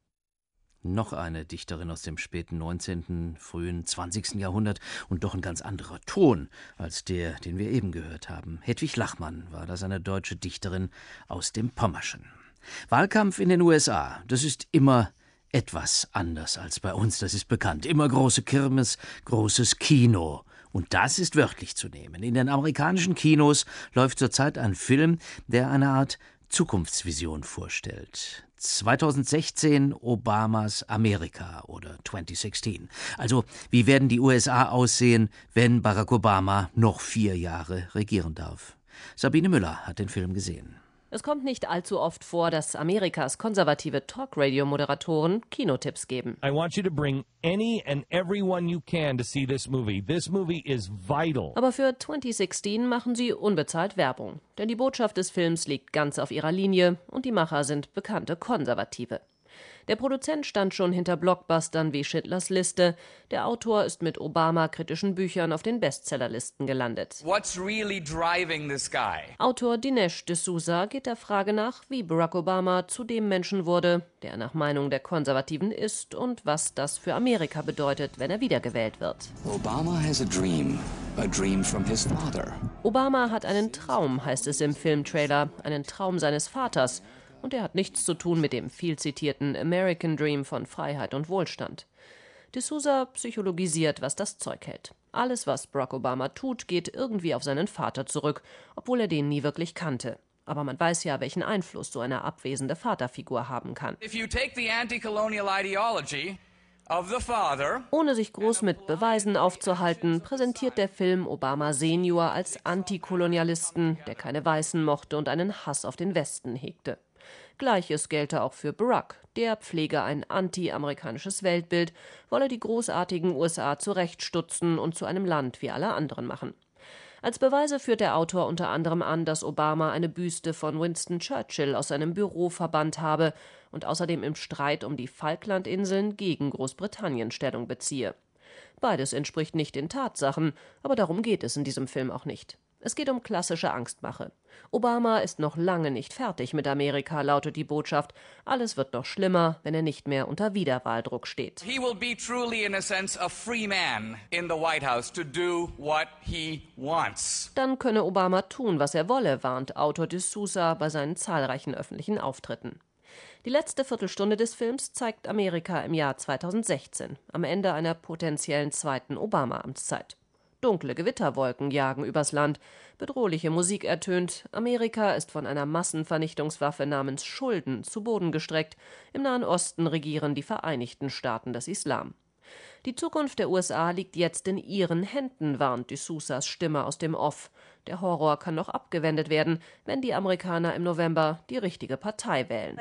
Noch eine Dichterin aus dem späten neunzehnten, frühen zwanzigsten Jahrhundert und doch ein ganz anderer Ton als der, den wir eben gehört haben. Hedwig Lachmann war das, eine deutsche Dichterin aus dem Pommerschen. Wahlkampf in den U S A, das ist immer etwas anders als bei uns, das ist bekannt. Immer große Kirmes, großes Kino. Und das ist wörtlich zu nehmen. In den amerikanischen Kinos läuft zurzeit ein Film, der eine Art Zukunftsvision vorstellt. zweitausendsechzehn Obamas Amerika oder zwanzig sechzehn. Also, wie werden die U S A aussehen, wenn Barack Obama noch vier Jahre regieren darf? Sabine Müller hat den Film gesehen. Es kommt nicht allzu oft vor, dass Amerikas konservative Talk-Radio-Moderatoren Kinotipps geben. I want you to bring any and everyone you can to see this movie. This movie is vital. Aber für zwanzig sechzehn machen sie unbezahlt Werbung. Denn die Botschaft des Films liegt ganz auf ihrer Linie und die Macher sind bekannte Konservative. Der Produzent stand schon hinter Blockbustern wie Schindlers Liste. Der Autor ist mit Obama-kritischen Büchern auf den Bestsellerlisten gelandet. What's really driving this guy? Autor Dinesh D'Souza geht der Frage nach, wie Barack Obama zu dem Menschen wurde, der nach Meinung der Konservativen ist und was das für Amerika bedeutet, wenn er wiedergewählt wird. Obama has a dream. A dream from his father. Obama hat einen Traum, heißt es im Filmtrailer, einen Traum seines Vaters. Und er hat nichts zu tun mit dem viel zitierten American Dream von Freiheit und Wohlstand. D'Souza psychologisiert, was das Zeug hält. Alles, was Barack Obama tut, geht irgendwie auf seinen Vater zurück, obwohl er den nie wirklich kannte. Aber man weiß ja, welchen Einfluss so eine abwesende Vaterfigur haben kann. If you take the anti-colonial ideology of the father, ohne sich groß mit Beweisen aufzuhalten, präsentiert der Film Obama Senior als Antikolonialisten, der keine Weißen mochte und einen Hass auf den Westen hegte. Gleiches gelte auch für Barack. Der pflege ein anti-amerikanisches Weltbild, wolle die großartigen U S A zurechtstutzen und zu einem Land wie alle anderen machen. Als Beweise führt der Autor unter anderem an, dass Obama eine Büste von Winston Churchill aus seinem Büro verbannt habe und außerdem im Streit um die Falklandinseln gegen Großbritannien Stellung beziehe. Beides entspricht nicht den Tatsachen, aber darum geht es in diesem Film auch nicht. Es geht um klassische Angstmache. Obama ist noch lange nicht fertig mit Amerika, lautet die Botschaft. Alles wird noch schlimmer, wenn er nicht mehr unter Wiederwahldruck steht. he will be truly in a sense a free man in the White House to do what he wants. Dann könne Obama tun, was er wolle, warnt Autor D'Souza bei seinen zahlreichen öffentlichen Auftritten. Die letzte Viertelstunde des Films zeigt Amerika im Jahr zweitausendsechzehn, am Ende einer potenziellen zweiten Obama-Amtszeit. Dunkle Gewitterwolken jagen übers Land, bedrohliche Musik ertönt, Amerika ist von einer Massenvernichtungswaffe namens Schulden zu Boden gestreckt, im Nahen Osten regieren die Vereinigten Staaten des Islam. Die Zukunft der U S A liegt jetzt in ihren Händen, warnt D'Souzas Stimme aus dem Off. Der Horror kann noch abgewendet werden, wenn die Amerikaner im November die richtige Partei wählen.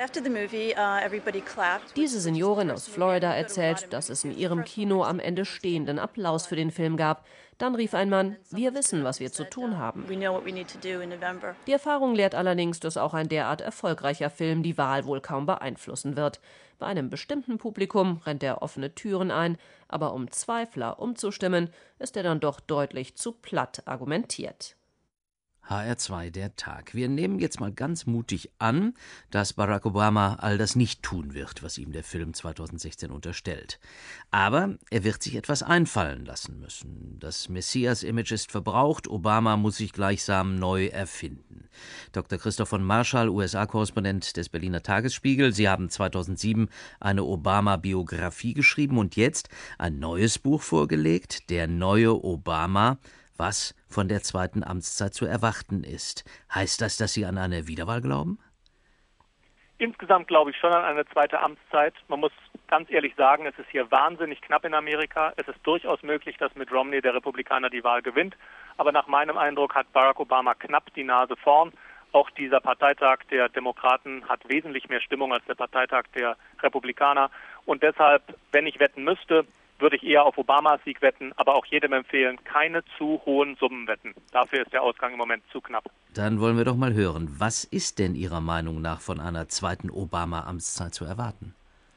Diese Seniorin aus Florida erzählt, dass es in ihrem Kino am Ende stehenden Applaus für den Film gab. Dann rief ein Mann, wir wissen, was wir zu tun haben. Die Erfahrung lehrt allerdings, dass auch ein derart erfolgreicher Film die Wahl wohl kaum beeinflussen wird. Bei einem bestimmten Publikum rennt er offene Türen ein, aber um Zweifler umzustimmen, ist er dann doch deutlich zu platt argumentiert. H R zwei, der Tag. Wir nehmen jetzt mal ganz mutig an, dass Barack Obama all das nicht tun wird, was ihm der Film zweitausendsechzehn unterstellt. Aber er wird sich etwas einfallen lassen müssen. Das Messias-Image ist verbraucht, Obama muss sich gleichsam neu erfinden. Doktor Christoph von Marschall, U S A-Korrespondent des Berliner Tagesspiegel, Sie haben zweitausendsieben eine Obama-Biografie geschrieben und jetzt ein neues Buch vorgelegt, Der neue Obama, was von der zweiten Amtszeit zu erwarten ist. Heißt das, dass Sie an eine Wiederwahl glauben? Insgesamt glaube ich schon an eine zweite Amtszeit. Man muss ganz ehrlich sagen, es ist hier wahnsinnig knapp in Amerika. Es ist durchaus möglich, dass Mitt Romney, der Republikaner, die Wahl gewinnt. Aber nach meinem Eindruck hat Barack Obama knapp die Nase vorn. Auch dieser Parteitag der Demokraten hat wesentlich mehr Stimmung als der Parteitag der Republikaner. Und deshalb, wenn ich wetten müsste, würde ich eher auf Obamas Sieg wetten, aber auch jedem empfehlen, keine zu hohen Summen wetten. Dafür ist der Ausgang im Moment zu knapp. Dann wollen wir doch mal hören, was ist denn Ihrer Meinung nach von einer zweiten Obama-Amtszeit zu erwarten?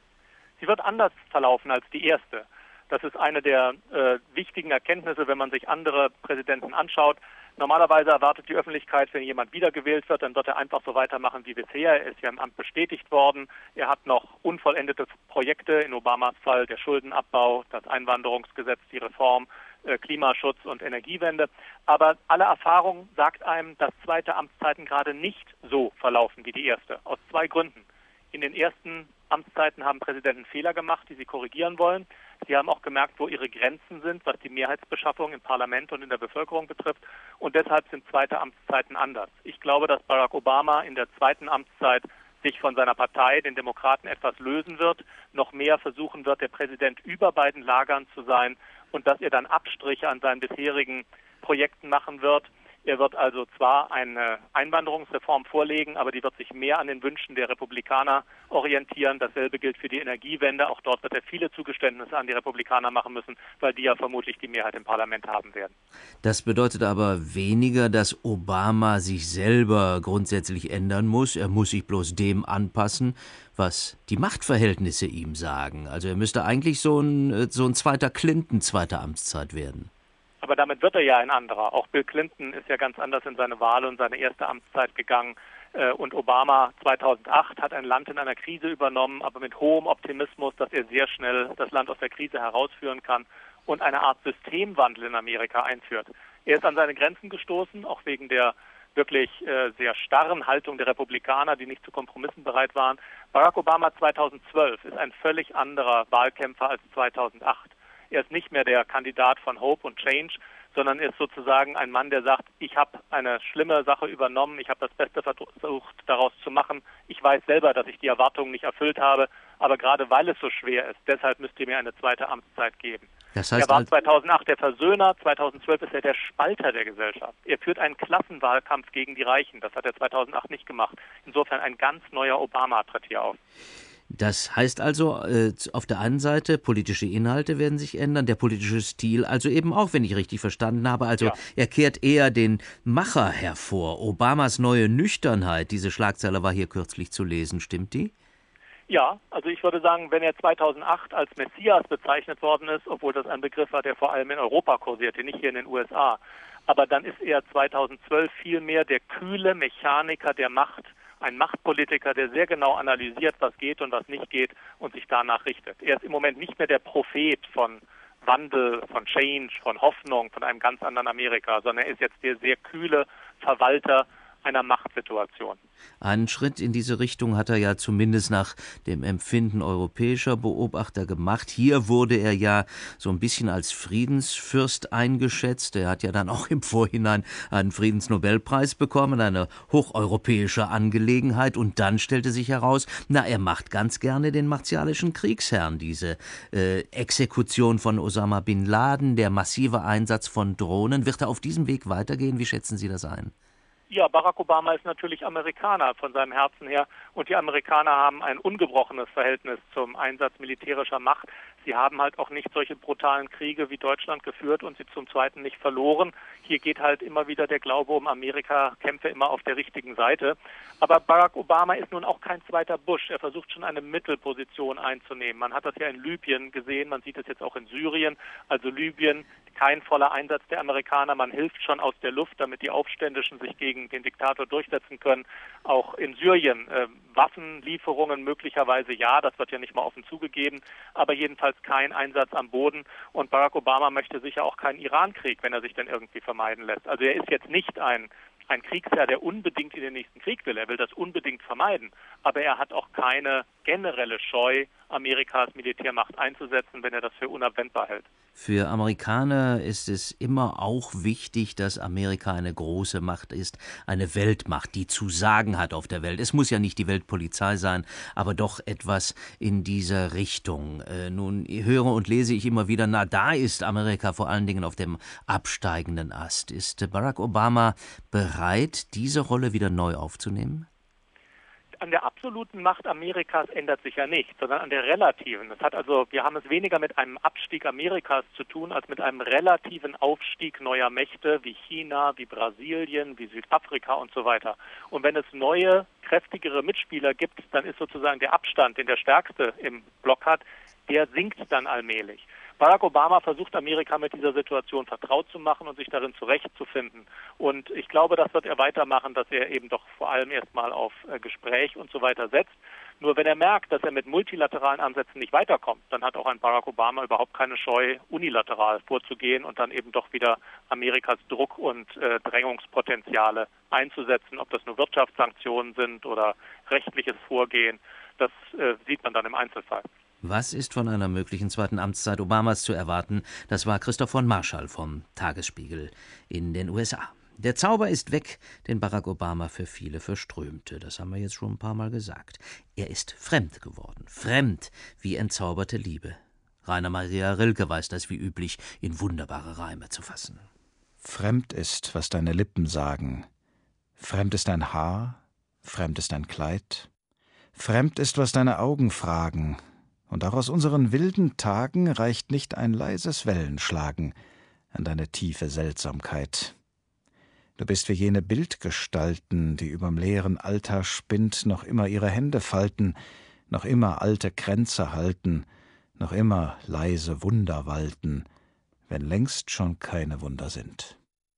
Sie wird anders verlaufen als die erste. Das ist eine der äh, wichtigen Erkenntnisse, wenn man sich andere Präsidenten anschaut. Normalerweise erwartet die Öffentlichkeit, wenn jemand wiedergewählt wird, dann wird er einfach so weitermachen wie bisher. Er ist ja im Amt bestätigt worden. Er hat noch unvollendete Projekte, in Obamas Fall der Schuldenabbau, das Einwanderungsgesetz, die Reform, äh, Klimaschutz und Energiewende. Aber alle Erfahrung sagt einem, dass zweite Amtszeiten gerade nicht so verlaufen wie die erste. Aus zwei Gründen. In den ersten Amtszeiten haben Präsidenten Fehler gemacht, die sie korrigieren wollen. Sie haben auch gemerkt, wo ihre Grenzen sind, was die Mehrheitsbeschaffung im Parlament und in der Bevölkerung betrifft. Und deshalb sind zweite Amtszeiten anders. Ich glaube, dass Barack Obama in der zweiten Amtszeit sich von seiner Partei, den Demokraten, etwas lösen wird, noch mehr versuchen wird, der Präsident über beiden Lagern zu sein und dass er dann Abstriche an seinen bisherigen Projekten machen wird. Er wird also zwar eine Einwanderungsreform vorlegen, aber die wird sich mehr an den Wünschen der Republikaner orientieren. Dasselbe gilt für die Energiewende. Auch dort wird er viele Zugeständnisse an die Republikaner machen müssen, weil die ja vermutlich die Mehrheit im Parlament haben werden. Das bedeutet aber weniger, dass Obama sich selber grundsätzlich ändern muss. Er muss sich bloß dem anpassen, was die Machtverhältnisse ihm sagen. Also er müsste eigentlich so ein, so ein zweiter Clinton, zweite Amtszeit werden. Aber damit wird er ja ein anderer. Auch Bill Clinton ist ja ganz anders in seine Wahl und seine erste Amtszeit gegangen. Und Obama zweitausendacht hat ein Land in einer Krise übernommen, aber mit hohem Optimismus, dass er sehr schnell das Land aus der Krise herausführen kann und eine Art Systemwandel in Amerika einführt. Er ist an seine Grenzen gestoßen, auch wegen der wirklich äh, sehr starren Haltung der Republikaner, die nicht zu Kompromissen bereit waren. Barack Obama zweitausendzwölf ist ein völlig anderer Wahlkämpfer als zweitausendacht. Er ist nicht mehr der Kandidat von Hope und Change, sondern ist sozusagen ein Mann, der sagt, ich habe eine schlimme Sache übernommen, ich habe das Beste versucht, daraus zu machen. Ich weiß selber, dass ich die Erwartungen nicht erfüllt habe, aber gerade weil es so schwer ist, deshalb müsst ihr mir eine zweite Amtszeit geben. Das heißt, er war zweitausendacht der Versöhner, zweitausendzwölf ist er der Spalter der Gesellschaft. Er führt einen Klassenwahlkampf gegen die Reichen, das hat er zweitausendacht nicht gemacht. Insofern ein ganz neuer Obama tritt hier auf. Das heißt also, äh, auf der einen Seite, politische Inhalte werden sich ändern, der politische Stil also eben auch, wenn ich richtig verstanden habe. Also ja. Er kehrt eher den Macher hervor. Obamas neue Nüchternheit, diese Schlagzeile war hier kürzlich zu lesen, stimmt die? Ja, also ich würde sagen, wenn er zweitausendacht als Messias bezeichnet worden ist, obwohl das ein Begriff war, der vor allem in Europa kursierte, nicht hier in den U S A, aber dann ist er zweitausendzwölf vielmehr der kühle Mechaniker der Macht, ein Machtpolitiker, der sehr genau analysiert, was geht und was nicht geht und sich danach richtet. Er ist im Moment nicht mehr der Prophet von Wandel, von Change, von Hoffnung, von einem ganz anderen Amerika, sondern er ist jetzt der sehr kühle Verwalter einer Machtsituation. Einen Schritt in diese Richtung hat er ja zumindest nach dem Empfinden europäischer Beobachter gemacht. Hier wurde er ja so ein bisschen als Friedensfürst eingeschätzt. Er hat ja dann auch im Vorhinein einen Friedensnobelpreis bekommen, eine hocheuropäische Angelegenheit. Und dann stellte sich heraus, na, er macht ganz gerne den martialischen Kriegsherrn. Diese äh, Exekution von Osama Bin Laden, der massive Einsatz von Drohnen. Wird er auf diesem Weg weitergehen? Wie schätzen Sie das ein? Ja, Barack Obama ist natürlich Amerikaner von seinem Herzen her und die Amerikaner haben ein ungebrochenes Verhältnis zum Einsatz militärischer Macht. Sie haben halt auch nicht solche brutalen Kriege wie Deutschland geführt und sie zum Zweiten nicht verloren. Hier geht halt immer wieder der Glaube um Amerika, Kämpfe immer auf der richtigen Seite. Aber Barack Obama ist nun auch kein zweiter Bush. Er versucht schon eine Mittelposition einzunehmen. Man hat das ja in Libyen gesehen, man sieht es jetzt auch in Syrien. Also Libyen, kein voller Einsatz der Amerikaner. Man hilft schon aus der Luft, damit die Aufständischen sich gegen den Diktator durchsetzen können. Auch in Syrien äh, Waffenlieferungen möglicherweise ja, das wird ja nicht mal offen zugegeben, aber jedenfalls kein Einsatz am Boden. Und Barack Obama möchte sicher auch keinen Irankrieg, wenn er sich denn irgendwie vermeiden lässt. Also er ist jetzt nicht ein, ein Kriegsherr, der unbedingt in den nächsten Krieg will. Er will das unbedingt vermeiden. Aber er hat auch keine generelle Scheu, Amerikas Militärmacht einzusetzen, wenn er das für unabwendbar hält. Für Amerikaner ist es immer auch wichtig, dass Amerika eine große Macht ist, eine Weltmacht, die zu sagen hat auf der Welt. Es muss ja nicht die Weltpolizei sein, aber doch etwas in dieser Richtung. Äh, nun höre und lese ich immer wieder, na, da ist Amerika vor allen Dingen auf dem absteigenden Ast. Ist Barack Obama bereit, diese Rolle wieder neu aufzunehmen? An der absoluten Macht Amerikas ändert sich ja nichts, sondern an der relativen. Das hat also, wir haben es weniger mit einem Abstieg Amerikas zu tun, als mit einem relativen Aufstieg neuer Mächte wie China, wie Brasilien, wie Südafrika und so weiter. Und wenn es neue, kräftigere Mitspieler gibt, dann ist sozusagen der Abstand, den der Stärkste im Block hat, der sinkt dann allmählich. Barack Obama versucht, Amerika mit dieser Situation vertraut zu machen und sich darin zurechtzufinden. Und ich glaube, das wird er weitermachen, dass er eben doch vor allem erstmal auf äh, Gespräch und so weiter setzt. Nur wenn er merkt, dass er mit multilateralen Ansätzen nicht weiterkommt, dann hat auch ein Barack Obama überhaupt keine Scheu, unilateral vorzugehen und dann eben doch wieder Amerikas Druck und äh, Drängungspotenziale einzusetzen, ob das nur Wirtschaftssanktionen sind oder rechtliches Vorgehen. Das äh, sieht man dann im Einzelfall. Was ist von einer möglichen zweiten Amtszeit Obamas zu erwarten? Das war Christoph von Marschall vom Tagesspiegel in den U S A. Der Zauber ist weg, den Barack Obama für viele verströmte. Das haben wir jetzt schon ein paar Mal gesagt. Er ist fremd geworden. Fremd wie entzauberte Liebe. Rainer Maria Rilke weiß das wie üblich in wunderbare Reime zu fassen. Fremd ist, was deine Lippen sagen. Fremd ist dein Haar, fremd ist dein Kleid. Fremd ist, was deine Augen fragen. Und auch aus unseren wilden Tagen reicht nicht ein leises Wellenschlagen an deine tiefe Seltsamkeit. Du bist wie jene Bildgestalten, die überm leeren Altar spinnt, noch immer ihre Hände falten, noch immer alte Kränze halten, noch immer leise Wunder walten, wenn längst schon keine Wunder sind.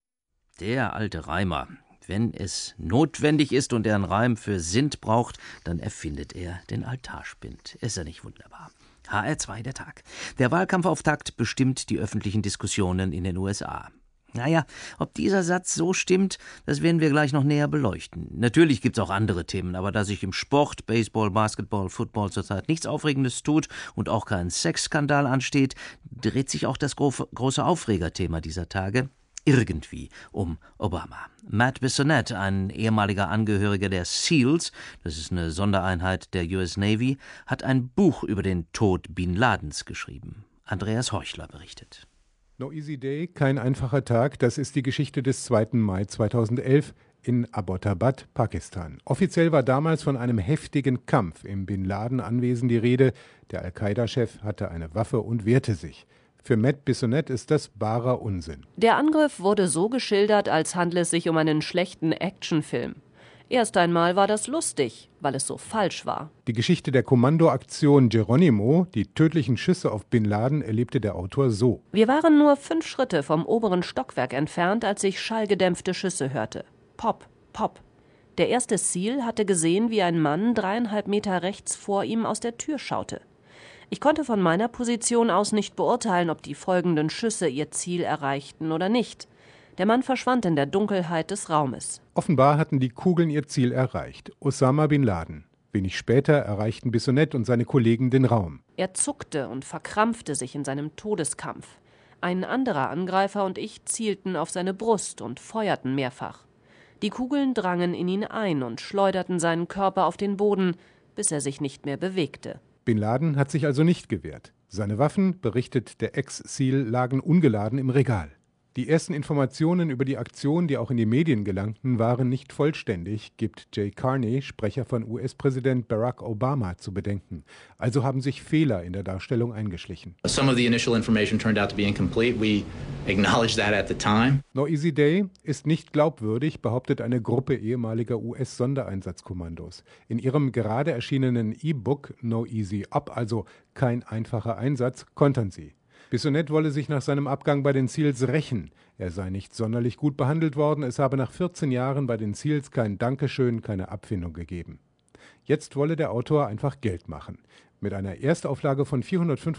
Der alte Reimer. Wenn es notwendig ist und er einen Reim für sind braucht, dann erfindet er den Altarspind. Ist er nicht wunderbar? H R zwei, der Tag. Der Wahlkampfauftakt bestimmt die öffentlichen Diskussionen in den U S A. Naja, ob dieser Satz so stimmt, das werden wir gleich noch näher beleuchten. Natürlich gibt's auch andere Themen, aber da sich im Sport, Baseball, Basketball, Football zurzeit nichts Aufregendes tut und auch kein Sexskandal ansteht, dreht sich auch das gro- große Aufregerthema dieser Tage irgendwie um Obama. Matt Bissonnette, ein ehemaliger Angehöriger der SEALs, das ist eine Sondereinheit der U S Navy, hat ein Buch über den Tod Bin Ladens geschrieben. Andreas Heuchler berichtet. No Easy Day, kein einfacher Tag, das ist die Geschichte des zweiten Mai zweitausendelf in Abbottabad, Pakistan. Offiziell war damals von einem heftigen Kampf im Bin Laden-Anwesen die Rede. Der Al-Qaida-Chef hatte eine Waffe und wehrte sich. Für Matt Bissonnette ist das barer Unsinn. Der Angriff wurde so geschildert, als handle es sich um einen schlechten Actionfilm. Erst einmal war das lustig, weil es so falsch war. Die Geschichte der Kommandoaktion Geronimo, die tödlichen Schüsse auf Bin Laden, erlebte der Autor so. Wir waren nur fünf Schritte vom oberen Stockwerk entfernt, als ich schallgedämpfte Schüsse hörte. Pop, pop. Der erste SEAL hatte gesehen, wie ein Mann dreieinhalb Meter rechts vor ihm aus der Tür schaute. Ich konnte von meiner Position aus nicht beurteilen, ob die folgenden Schüsse ihr Ziel erreichten oder nicht. Der Mann verschwand in der Dunkelheit des Raumes. Offenbar hatten die Kugeln ihr Ziel erreicht. Osama Bin Laden. Wenig später erreichten Bissonnette und seine Kollegen den Raum. Er zuckte und verkrampfte sich in seinem Todeskampf. Ein anderer Angreifer und ich zielten auf seine Brust und feuerten mehrfach. Die Kugeln drangen in ihn ein und schleuderten seinen Körper auf den Boden, bis er sich nicht mehr bewegte. Bin Laden hat sich also nicht gewehrt. Seine Waffen, berichtet der Ex-SEAL, lagen ungeladen im Regal. Die ersten Informationen über die Aktion, die auch in die Medien gelangten, waren nicht vollständig, gibt Jay Carney, Sprecher von U S-Präsident Barack Obama, zu bedenken. Also haben sich Fehler in der Darstellung eingeschlichen. Some of the initial information turned out to be incomplete. We acknowledged that at the time. No Easy Day ist nicht glaubwürdig, behauptet eine Gruppe ehemaliger U S-Sondereinsatzkommandos. In ihrem gerade erschienenen E-Book No Easy Up, also kein einfacher Einsatz, kontern sie. Bissonnette wolle sich nach seinem Abgang bei den SEALs rächen. Er sei nicht sonderlich gut behandelt worden, es habe nach vierzehn Jahren bei den SEALs kein Dankeschön, keine Abfindung gegeben. Jetzt wolle der Autor einfach Geld machen. Mit einer Erstauflage von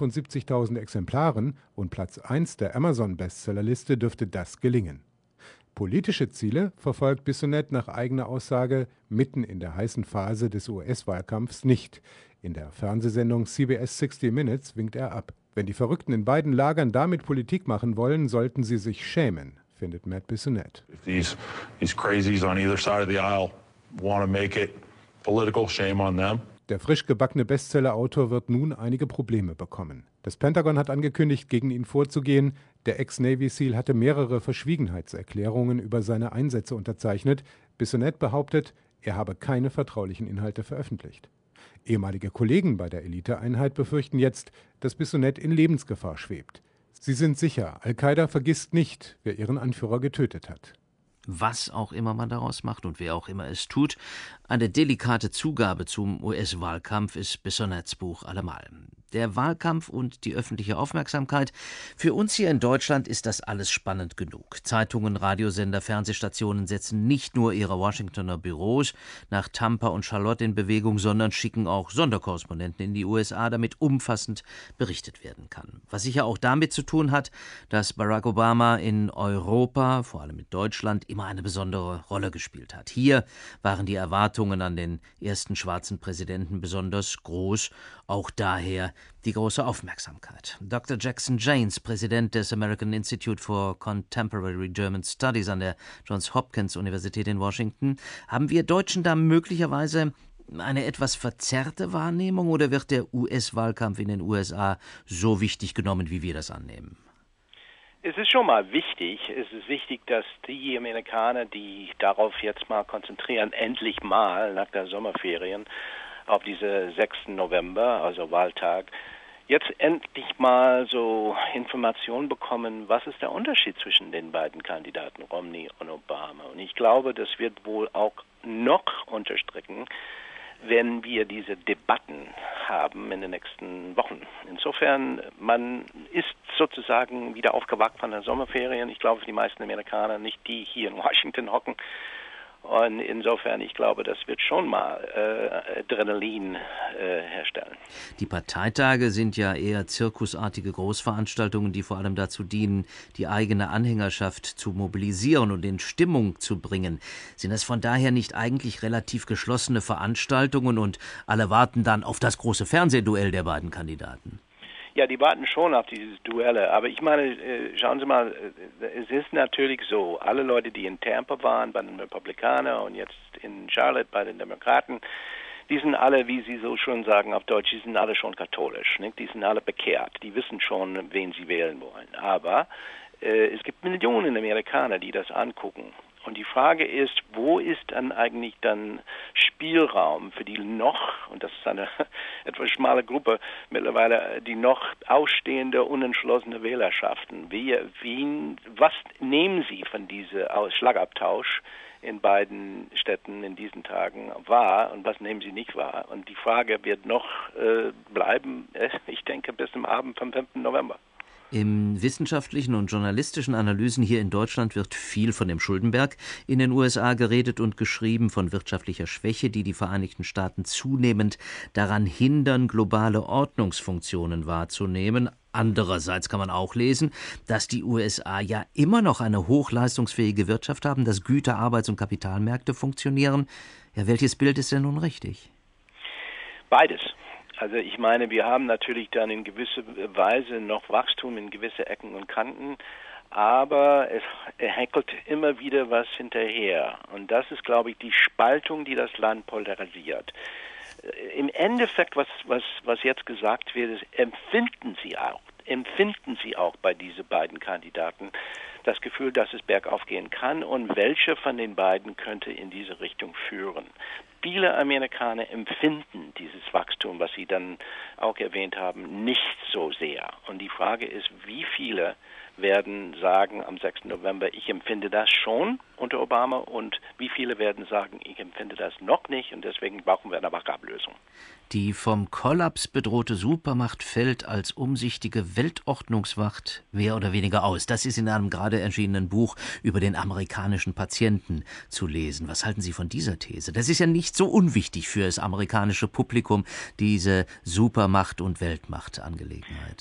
vierhundertfünfundsiebzigtausend Exemplaren und Platz eins der Amazon-Bestsellerliste dürfte das gelingen. Politische Ziele verfolgt Bissonnette nach eigener Aussage mitten in der heißen Phase des U S-Wahlkampfs nicht. In der Fernsehsendung C B S sixty Minutes winkt er ab. Wenn die Verrückten in beiden Lagern damit Politik machen wollen, sollten sie sich schämen, findet Matt Bissonnette. If these, these crazies on either side of the aisle want to make it political, shame on them. Der frisch gebackene Bestsellerautor wird nun einige Probleme bekommen. Das Pentagon hat angekündigt, gegen ihn vorzugehen. Der Ex-Navy SEAL hatte mehrere Verschwiegenheitserklärungen über seine Einsätze unterzeichnet. Bissonnette behauptet, er habe keine vertraulichen Inhalte veröffentlicht. Ehemalige Kollegen bei der Eliteeinheit befürchten jetzt, dass Bissonnette in Lebensgefahr schwebt. Sie sind sicher, Al-Qaida vergisst nicht, wer ihren Anführer getötet hat. Was auch immer man daraus macht und wer auch immer es tut, eine delikate Zugabe zum U S-Wahlkampf ist Bissonettes Buch allemal. Der Wahlkampf und die öffentliche Aufmerksamkeit. Für uns hier in Deutschland ist das alles spannend genug. Zeitungen, Radiosender, Fernsehstationen setzen nicht nur ihre Washingtoner Büros nach Tampa und Charlotte in Bewegung, sondern schicken auch Sonderkorrespondenten in die U S A, damit umfassend berichtet werden kann. Was sicher auch damit zu tun hat, dass Barack Obama in Europa, vor allem in Deutschland, immer eine besondere Rolle gespielt hat. Hier waren die Erwartungen an den ersten schwarzen Präsidenten besonders groß, auch daher die große Aufmerksamkeit. Doktor Jackson Janes, Präsident des American Institute for Contemporary German Studies an der Johns Hopkins Universität in Washington, haben wir Deutschen da möglicherweise eine etwas verzerrte Wahrnehmung oder wird der U S-Wahlkampf in den U S A so wichtig genommen, wie wir das annehmen? Es ist schon mal wichtig. Es ist wichtig, dass die Amerikaner, die darauf jetzt mal konzentrieren, endlich mal nach der Sommerferien auf diese sechsten November, also Wahltag, jetzt endlich mal so Informationen bekommen, was ist der Unterschied zwischen den beiden Kandidaten, Romney und Obama. Und ich glaube, das wird wohl auch noch unterstrichen, wenn wir diese Debatten haben in den nächsten Wochen. Insofern, man ist sozusagen wieder aufgewacht von den Sommerferien. Ich glaube, für die meisten Amerikaner, nicht die hier in Washington hocken. Und insofern, ich glaube, das wird schon mal äh, Adrenalin äh, herstellen. Die Parteitage sind ja eher zirkusartige Großveranstaltungen, die vor allem dazu dienen, die eigene Anhängerschaft zu mobilisieren und in Stimmung zu bringen. Sind das von daher nicht eigentlich relativ geschlossene Veranstaltungen und alle warten dann auf das große Fernsehduell der beiden Kandidaten? Ja, die warten schon auf diese Duelle, aber ich meine, äh, schauen Sie mal, äh, es ist natürlich so, alle Leute, die in Tampa waren bei den Republikanern und jetzt in Charlotte bei den Demokraten, die sind alle, wie Sie so schon sagen auf Deutsch, die sind alle schon katholisch, nicht? Die sind alle bekehrt, die wissen schon, wen sie wählen wollen, aber äh, es gibt Millionen Amerikaner, die das angucken. Und die Frage ist, wo ist dann eigentlich dann Spielraum für die noch, und das ist eine etwas schmale Gruppe mittlerweile, die noch ausstehende, unentschlossene Wählerschaften. Wie, wie, was nehmen Sie von diesem Schlagabtausch in beiden Städten in diesen Tagen wahr und was nehmen Sie nicht wahr? Und die Frage wird noch äh, bleiben, ich denke, bis zum Abend vom fünften November. Im wissenschaftlichen und journalistischen Analysen hier in Deutschland wird viel von dem Schuldenberg in den U S A geredet und geschrieben, von wirtschaftlicher Schwäche, die die Vereinigten Staaten zunehmend daran hindern, globale Ordnungsfunktionen wahrzunehmen. Andererseits kann man auch lesen, dass die U S A ja immer noch eine hochleistungsfähige Wirtschaft haben, dass Güter-, Arbeits- und Kapitalmärkte funktionieren. Ja, welches Bild ist denn nun richtig? Beides. Also ich meine, wir haben natürlich dann in gewisser Weise noch Wachstum in gewisse Ecken und Kanten, aber es häkelt immer wieder was hinterher. Und das ist, glaube ich, die Spaltung, die das Land polarisiert. Im Endeffekt, was, was, was jetzt gesagt wird, ist, empfinden Sie auch, empfinden Sie auch bei diesen beiden Kandidaten das Gefühl, dass es bergauf gehen kann und welche von den beiden könnte in diese Richtung führen. Viele Amerikaner empfinden dieses Wachstum, was Sie dann auch erwähnt haben, nicht so sehr. Und die Frage ist, wie viele werden sagen am sechsten November, ich empfinde das schon unter Obama und wie viele werden sagen, ich empfinde das noch nicht und deswegen brauchen wir eine Ablösung. Die vom Kollaps bedrohte Supermacht fällt als umsichtige Weltordnungswacht mehr oder weniger aus. Das ist in einem gerade erschienenen Buch über den amerikanischen Patienten zu lesen. Was halten Sie von dieser These? Das ist ja nicht so unwichtig für das amerikanische Publikum, diese Supermacht- und Weltmacht-Angelegenheit.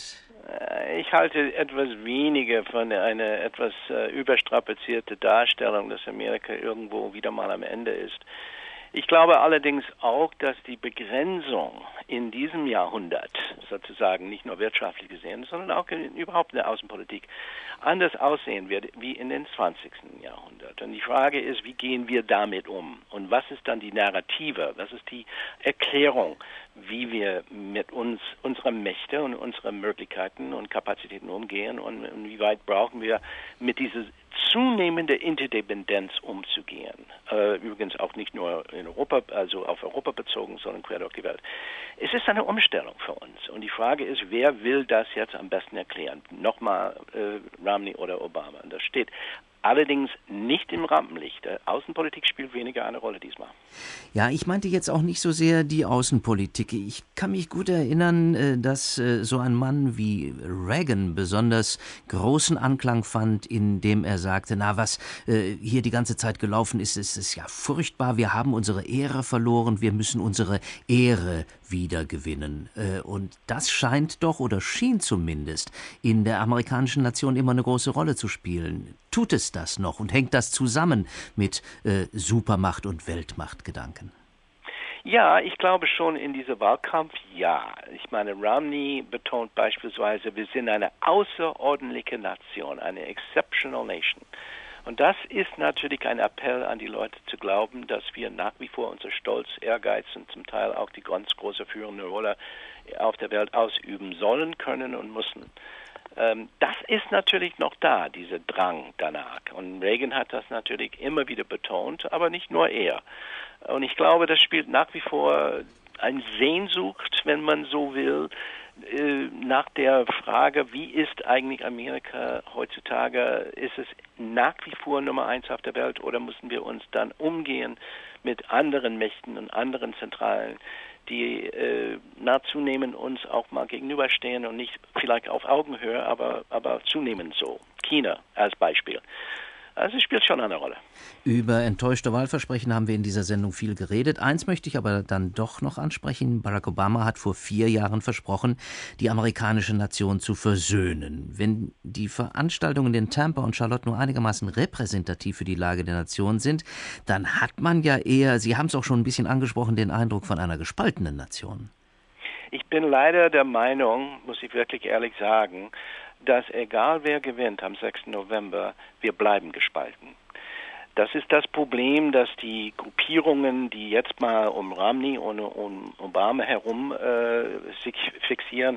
Ich halte etwas weniger von einer etwas äh, überstrapazierte Darstellung, dass Amerika irgendwo wieder mal am Ende ist. Ich glaube allerdings auch, dass die Begrenzung in diesem Jahrhundert, sozusagen nicht nur wirtschaftlich gesehen, sondern auch in, überhaupt in der Außenpolitik, anders aussehen wird wie in den zwanzigsten Jahrhundert. Und die Frage ist, wie gehen wir damit um? Und was ist dann die Narrative? Was ist die Erklärung, wie wir mit uns, unserer Mächte und unseren Möglichkeiten und Kapazitäten umgehen und, und wie weit brauchen wir mit dieser zunehmende Interdependenz umzugehen. Äh, übrigens auch nicht nur in Europa, also auf Europa bezogen, sondern quer durch die Welt. Es ist eine Umstellung für uns. Und die Frage ist, wer will das jetzt am besten erklären? Nochmal äh, Romney oder Obama. Das steht allerdings nicht im Rampenlicht. Außenpolitik spielt weniger eine Rolle diesmal. Ja, ich meinte jetzt auch nicht so sehr die Außenpolitik. Ich kann mich gut erinnern, dass so ein Mann wie Reagan besonders großen Anklang fand, indem er sagte, na, was hier die ganze Zeit gelaufen ist, ist es ja furchtbar. Wir haben unsere Ehre verloren. Wir müssen unsere Ehre wiedergewinnen. Und das scheint doch, oder schien zumindest, in der amerikanischen Nation immer eine große Rolle zu spielen. Tut es das noch und hängt das zusammen mit äh, Supermacht- und Weltmachtgedanken? Ja, ich glaube schon in diesem Wahlkampf, ja. Ich meine, Romney betont beispielsweise, wir sind eine außerordentliche Nation, eine exceptional nation. Und das ist natürlich ein Appell an die Leute zu glauben, dass wir nach wie vor unser Stolz, Ehrgeiz und zum Teil auch die ganz große führende Rolle auf der Welt ausüben sollen, können und müssen. Das ist natürlich noch da, dieser Drang danach. Und Reagan hat das natürlich immer wieder betont, aber nicht nur er. Und ich glaube, das spielt nach wie vor eine Sehnsucht, wenn man so will, nach der Frage, wie ist eigentlich Amerika heutzutage? Ist es nach wie vor Nummer eins auf der Welt oder müssen wir uns dann umgehen mit anderen Mächten und anderen Zentralen, die äh, na zunehmend uns auch mal gegenüberstehen und nicht vielleicht auf Augenhöhe, aber, aber zunehmend so. China als Beispiel. Also es spielt schon eine Rolle. Über enttäuschte Wahlversprechen haben wir in dieser Sendung viel geredet. Eins möchte ich aber dann doch noch ansprechen. Barack Obama hat vor vier Jahren versprochen, die amerikanische Nation zu versöhnen. Wenn die Veranstaltungen in Tampa und Charlotte nur einigermaßen repräsentativ für die Lage der Nation sind, dann hat man ja eher, Sie haben es auch schon ein bisschen angesprochen, den Eindruck von einer gespaltenen Nation. Ich bin leider der Meinung, muss ich wirklich ehrlich sagen, dass egal wer gewinnt am sechsten November, wir bleiben gespalten. Das ist das Problem, dass die Gruppierungen, die jetzt mal um Romney und um Obama herum äh, sich fixieren,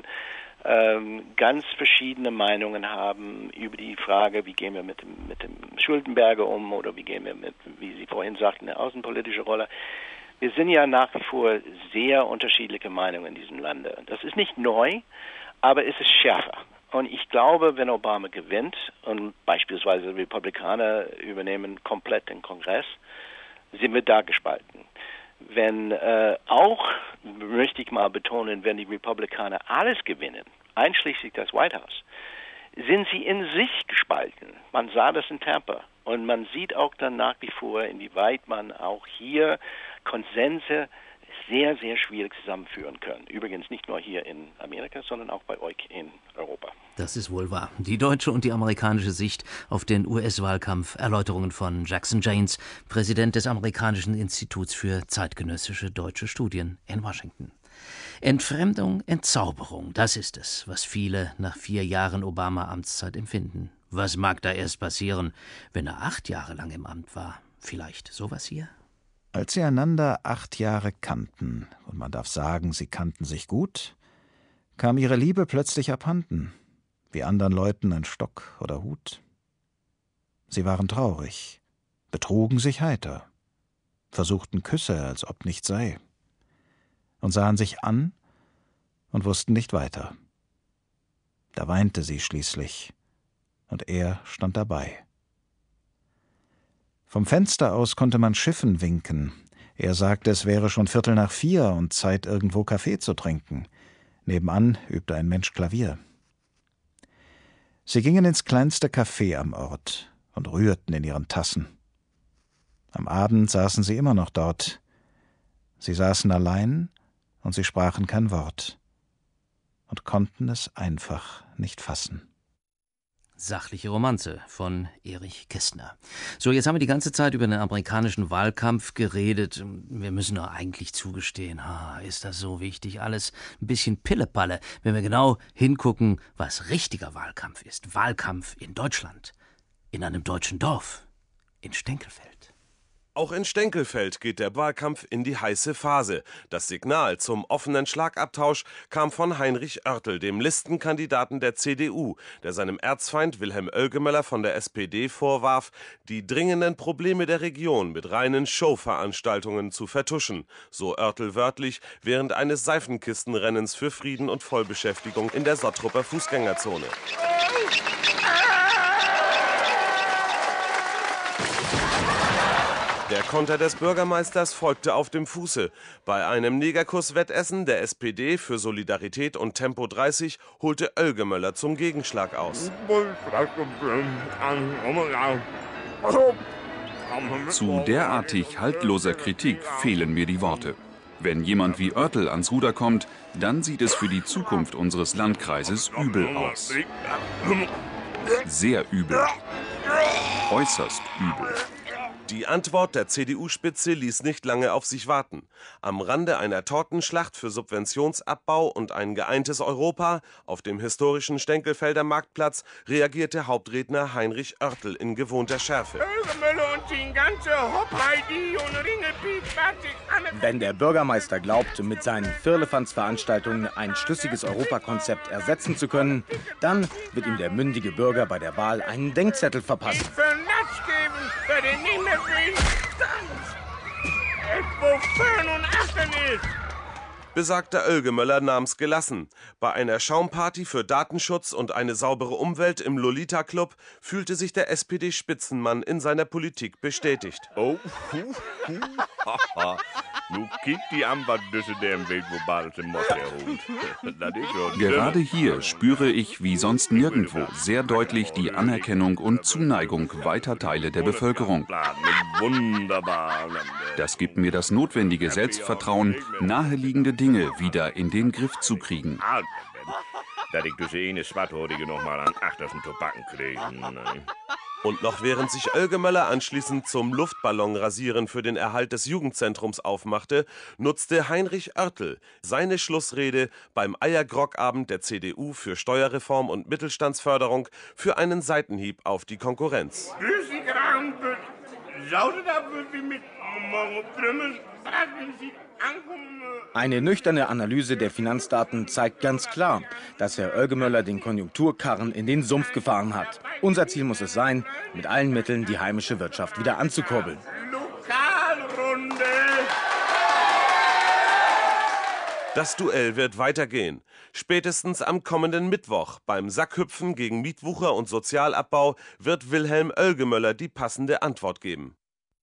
ähm, ganz verschiedene Meinungen haben über die Frage, wie gehen wir mit dem, mit dem Schuldenberger um oder wie gehen wir mit, wie Sie vorhin sagten, eine außenpolitische Rolle. Wir sind ja nach wie vor sehr unterschiedliche Meinungen in diesem Lande. Das ist nicht neu, aber es ist schärfer. Und ich glaube, wenn Obama gewinnt und beispielsweise Republikaner übernehmen komplett den Kongress, sind wir da gespalten. Wenn äh, auch, möchte ich mal betonen, wenn die Republikaner alles gewinnen, einschließlich das White House, sind sie in sich gespalten. Man sah das in Tampa. Und man sieht auch dann nach wie vor, inwieweit man auch hier Konsense sehr, sehr schwierig zusammenführen können. Übrigens nicht nur hier in Amerika, sondern auch bei euch in Europa. Das ist wohl wahr. Die deutsche und die amerikanische Sicht auf den U S-Wahlkampf. Erläuterungen von Jackson Janes, Präsident des Amerikanischen Instituts für zeitgenössische deutsche Studien in Washington. Entfremdung, Entzauberung, das ist es, was viele nach vier Jahren Obama-Amtszeit empfinden. Was mag da erst passieren, wenn er acht Jahre lang im Amt war? Vielleicht sowas hier? Als sie einander acht Jahre kannten, und man darf sagen, sie kannten sich gut, kam ihre Liebe plötzlich abhanden, wie anderen Leuten ein Stock oder Hut. Sie waren traurig, betrugen sich heiter, versuchten Küsse, als ob nicht sei, und sahen sich an und wussten nicht weiter. Da weinte sie schließlich, und er stand dabei. Vom Fenster aus konnte man Schiffen winken. Er sagte, es wäre schon Viertel nach vier und Zeit, irgendwo Kaffee zu trinken. Nebenan übte ein Mensch Klavier. Sie gingen ins kleinste Café am Ort und rührten in ihren Tassen. Am Abend saßen sie immer noch dort. Sie saßen allein und sie sprachen kein Wort. und konnten es einfach nicht fassen. Sachliche Romanze von Erich Kästner. So, jetzt haben wir die ganze Zeit über den amerikanischen Wahlkampf geredet. Wir müssen doch eigentlich zugestehen, ah, ist das so wichtig? Alles ein bisschen Pillepalle, wenn wir genau hingucken, was richtiger Wahlkampf ist. Wahlkampf in Deutschland, in einem deutschen Dorf, in Stenkelfeld. Auch in Stenkelfeld geht der Wahlkampf in die heiße Phase. Das Signal zum offenen Schlagabtausch kam von Heinrich Oertel, dem Listenkandidaten der C D U, der seinem Erzfeind Wilhelm Oelgemöller von der S P D vorwarf, die dringenden Probleme der Region mit reinen Showveranstaltungen zu vertuschen, so Oertel wörtlich, während eines Seifenkistenrennens für Frieden und Vollbeschäftigung in der Sottrupper Fußgängerzone. Der Konter des Bürgermeisters folgte auf dem Fuße. Bei einem Negerkuss-Wettessen der S P D für Solidarität und Tempo dreißig holte Oelgemöller zum Gegenschlag aus. Zu derartig haltloser Kritik fehlen mir die Worte. Wenn jemand wie Oertel ans Ruder kommt, dann sieht es für die Zukunft unseres Landkreises übel aus. Sehr übel. Äußerst übel. Die Antwort der C D U-Spitze ließ nicht lange auf sich warten. Am Rande einer Tortenschlacht für Subventionsabbau und ein geeintes Europa auf dem historischen Stenkelfelder Marktplatz reagierte Hauptredner Heinrich Oertel in gewohnter Schärfe. Wenn der Bürgermeister glaubt, mit seinen Firlefanz-Veranstaltungen ein schlüssiges Europakonzept ersetzen zu können, dann wird ihm der mündige Bürger bei der Wahl einen Denkzettel verpassen. Besagter Oelgemöller nahm's gelassen. Bei einer Schaumparty für Datenschutz und eine saubere Umwelt im Lolita-Club fühlte sich der S P D-Spitzenmann in seiner Politik bestätigt. Oh, hu, hu, haha. Nu kickt die Amberdüsse der im Welt, wo badete Mott erholt. Gerade hier spüre ich wie sonst nirgendwo sehr deutlich die Anerkennung und Zuneigung weiter Teile der Bevölkerung. Das gibt mir das notwendige Selbstvertrauen, naheliegende Dinge wieder in den Griff zu kriegen. Dass ich dus eine Schwarthorige noch mal an achtersten Tobaken kriegen. Und noch während sich Oelgemöller anschließend zum Luftballonrasieren für den Erhalt des Jugendzentrums aufmachte, nutzte Heinrich Oertel seine Schlussrede beim Eiergrockabend der C D U für Steuerreform und Mittelstandsförderung für einen Seitenhieb auf die Konkurrenz. Eine nüchterne Analyse der Finanzdaten zeigt ganz klar, dass Herr Oelgemöller den Konjunkturkarren in den Sumpf gefahren hat. Unser Ziel muss es sein, mit allen Mitteln die heimische Wirtschaft wieder anzukurbeln. Das Duell wird weitergehen. Spätestens am kommenden Mittwoch beim Sackhüpfen gegen Mietwucher und Sozialabbau wird Wilhelm Oelgemöller die passende Antwort geben.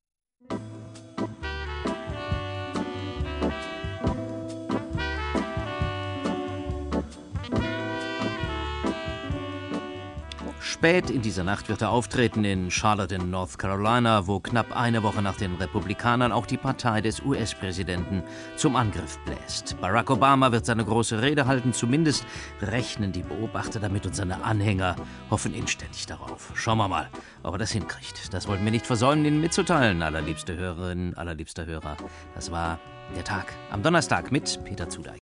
Spät in dieser Nacht wird er auftreten in Charlotte in North Carolina, wo knapp eine Woche nach den Republikanern auch die Partei des U S-Präsidenten zum Angriff bläst. Barack Obama wird seine große Rede halten, zumindest rechnen die Beobachter damit und seine Anhänger hoffen inständig darauf. Schauen wir mal, ob er das hinkriegt. Das wollten wir nicht versäumen, Ihnen mitzuteilen, allerliebste Hörerinnen, allerliebster Hörer. Das war der Tag am Donnerstag mit Peter Zudeich.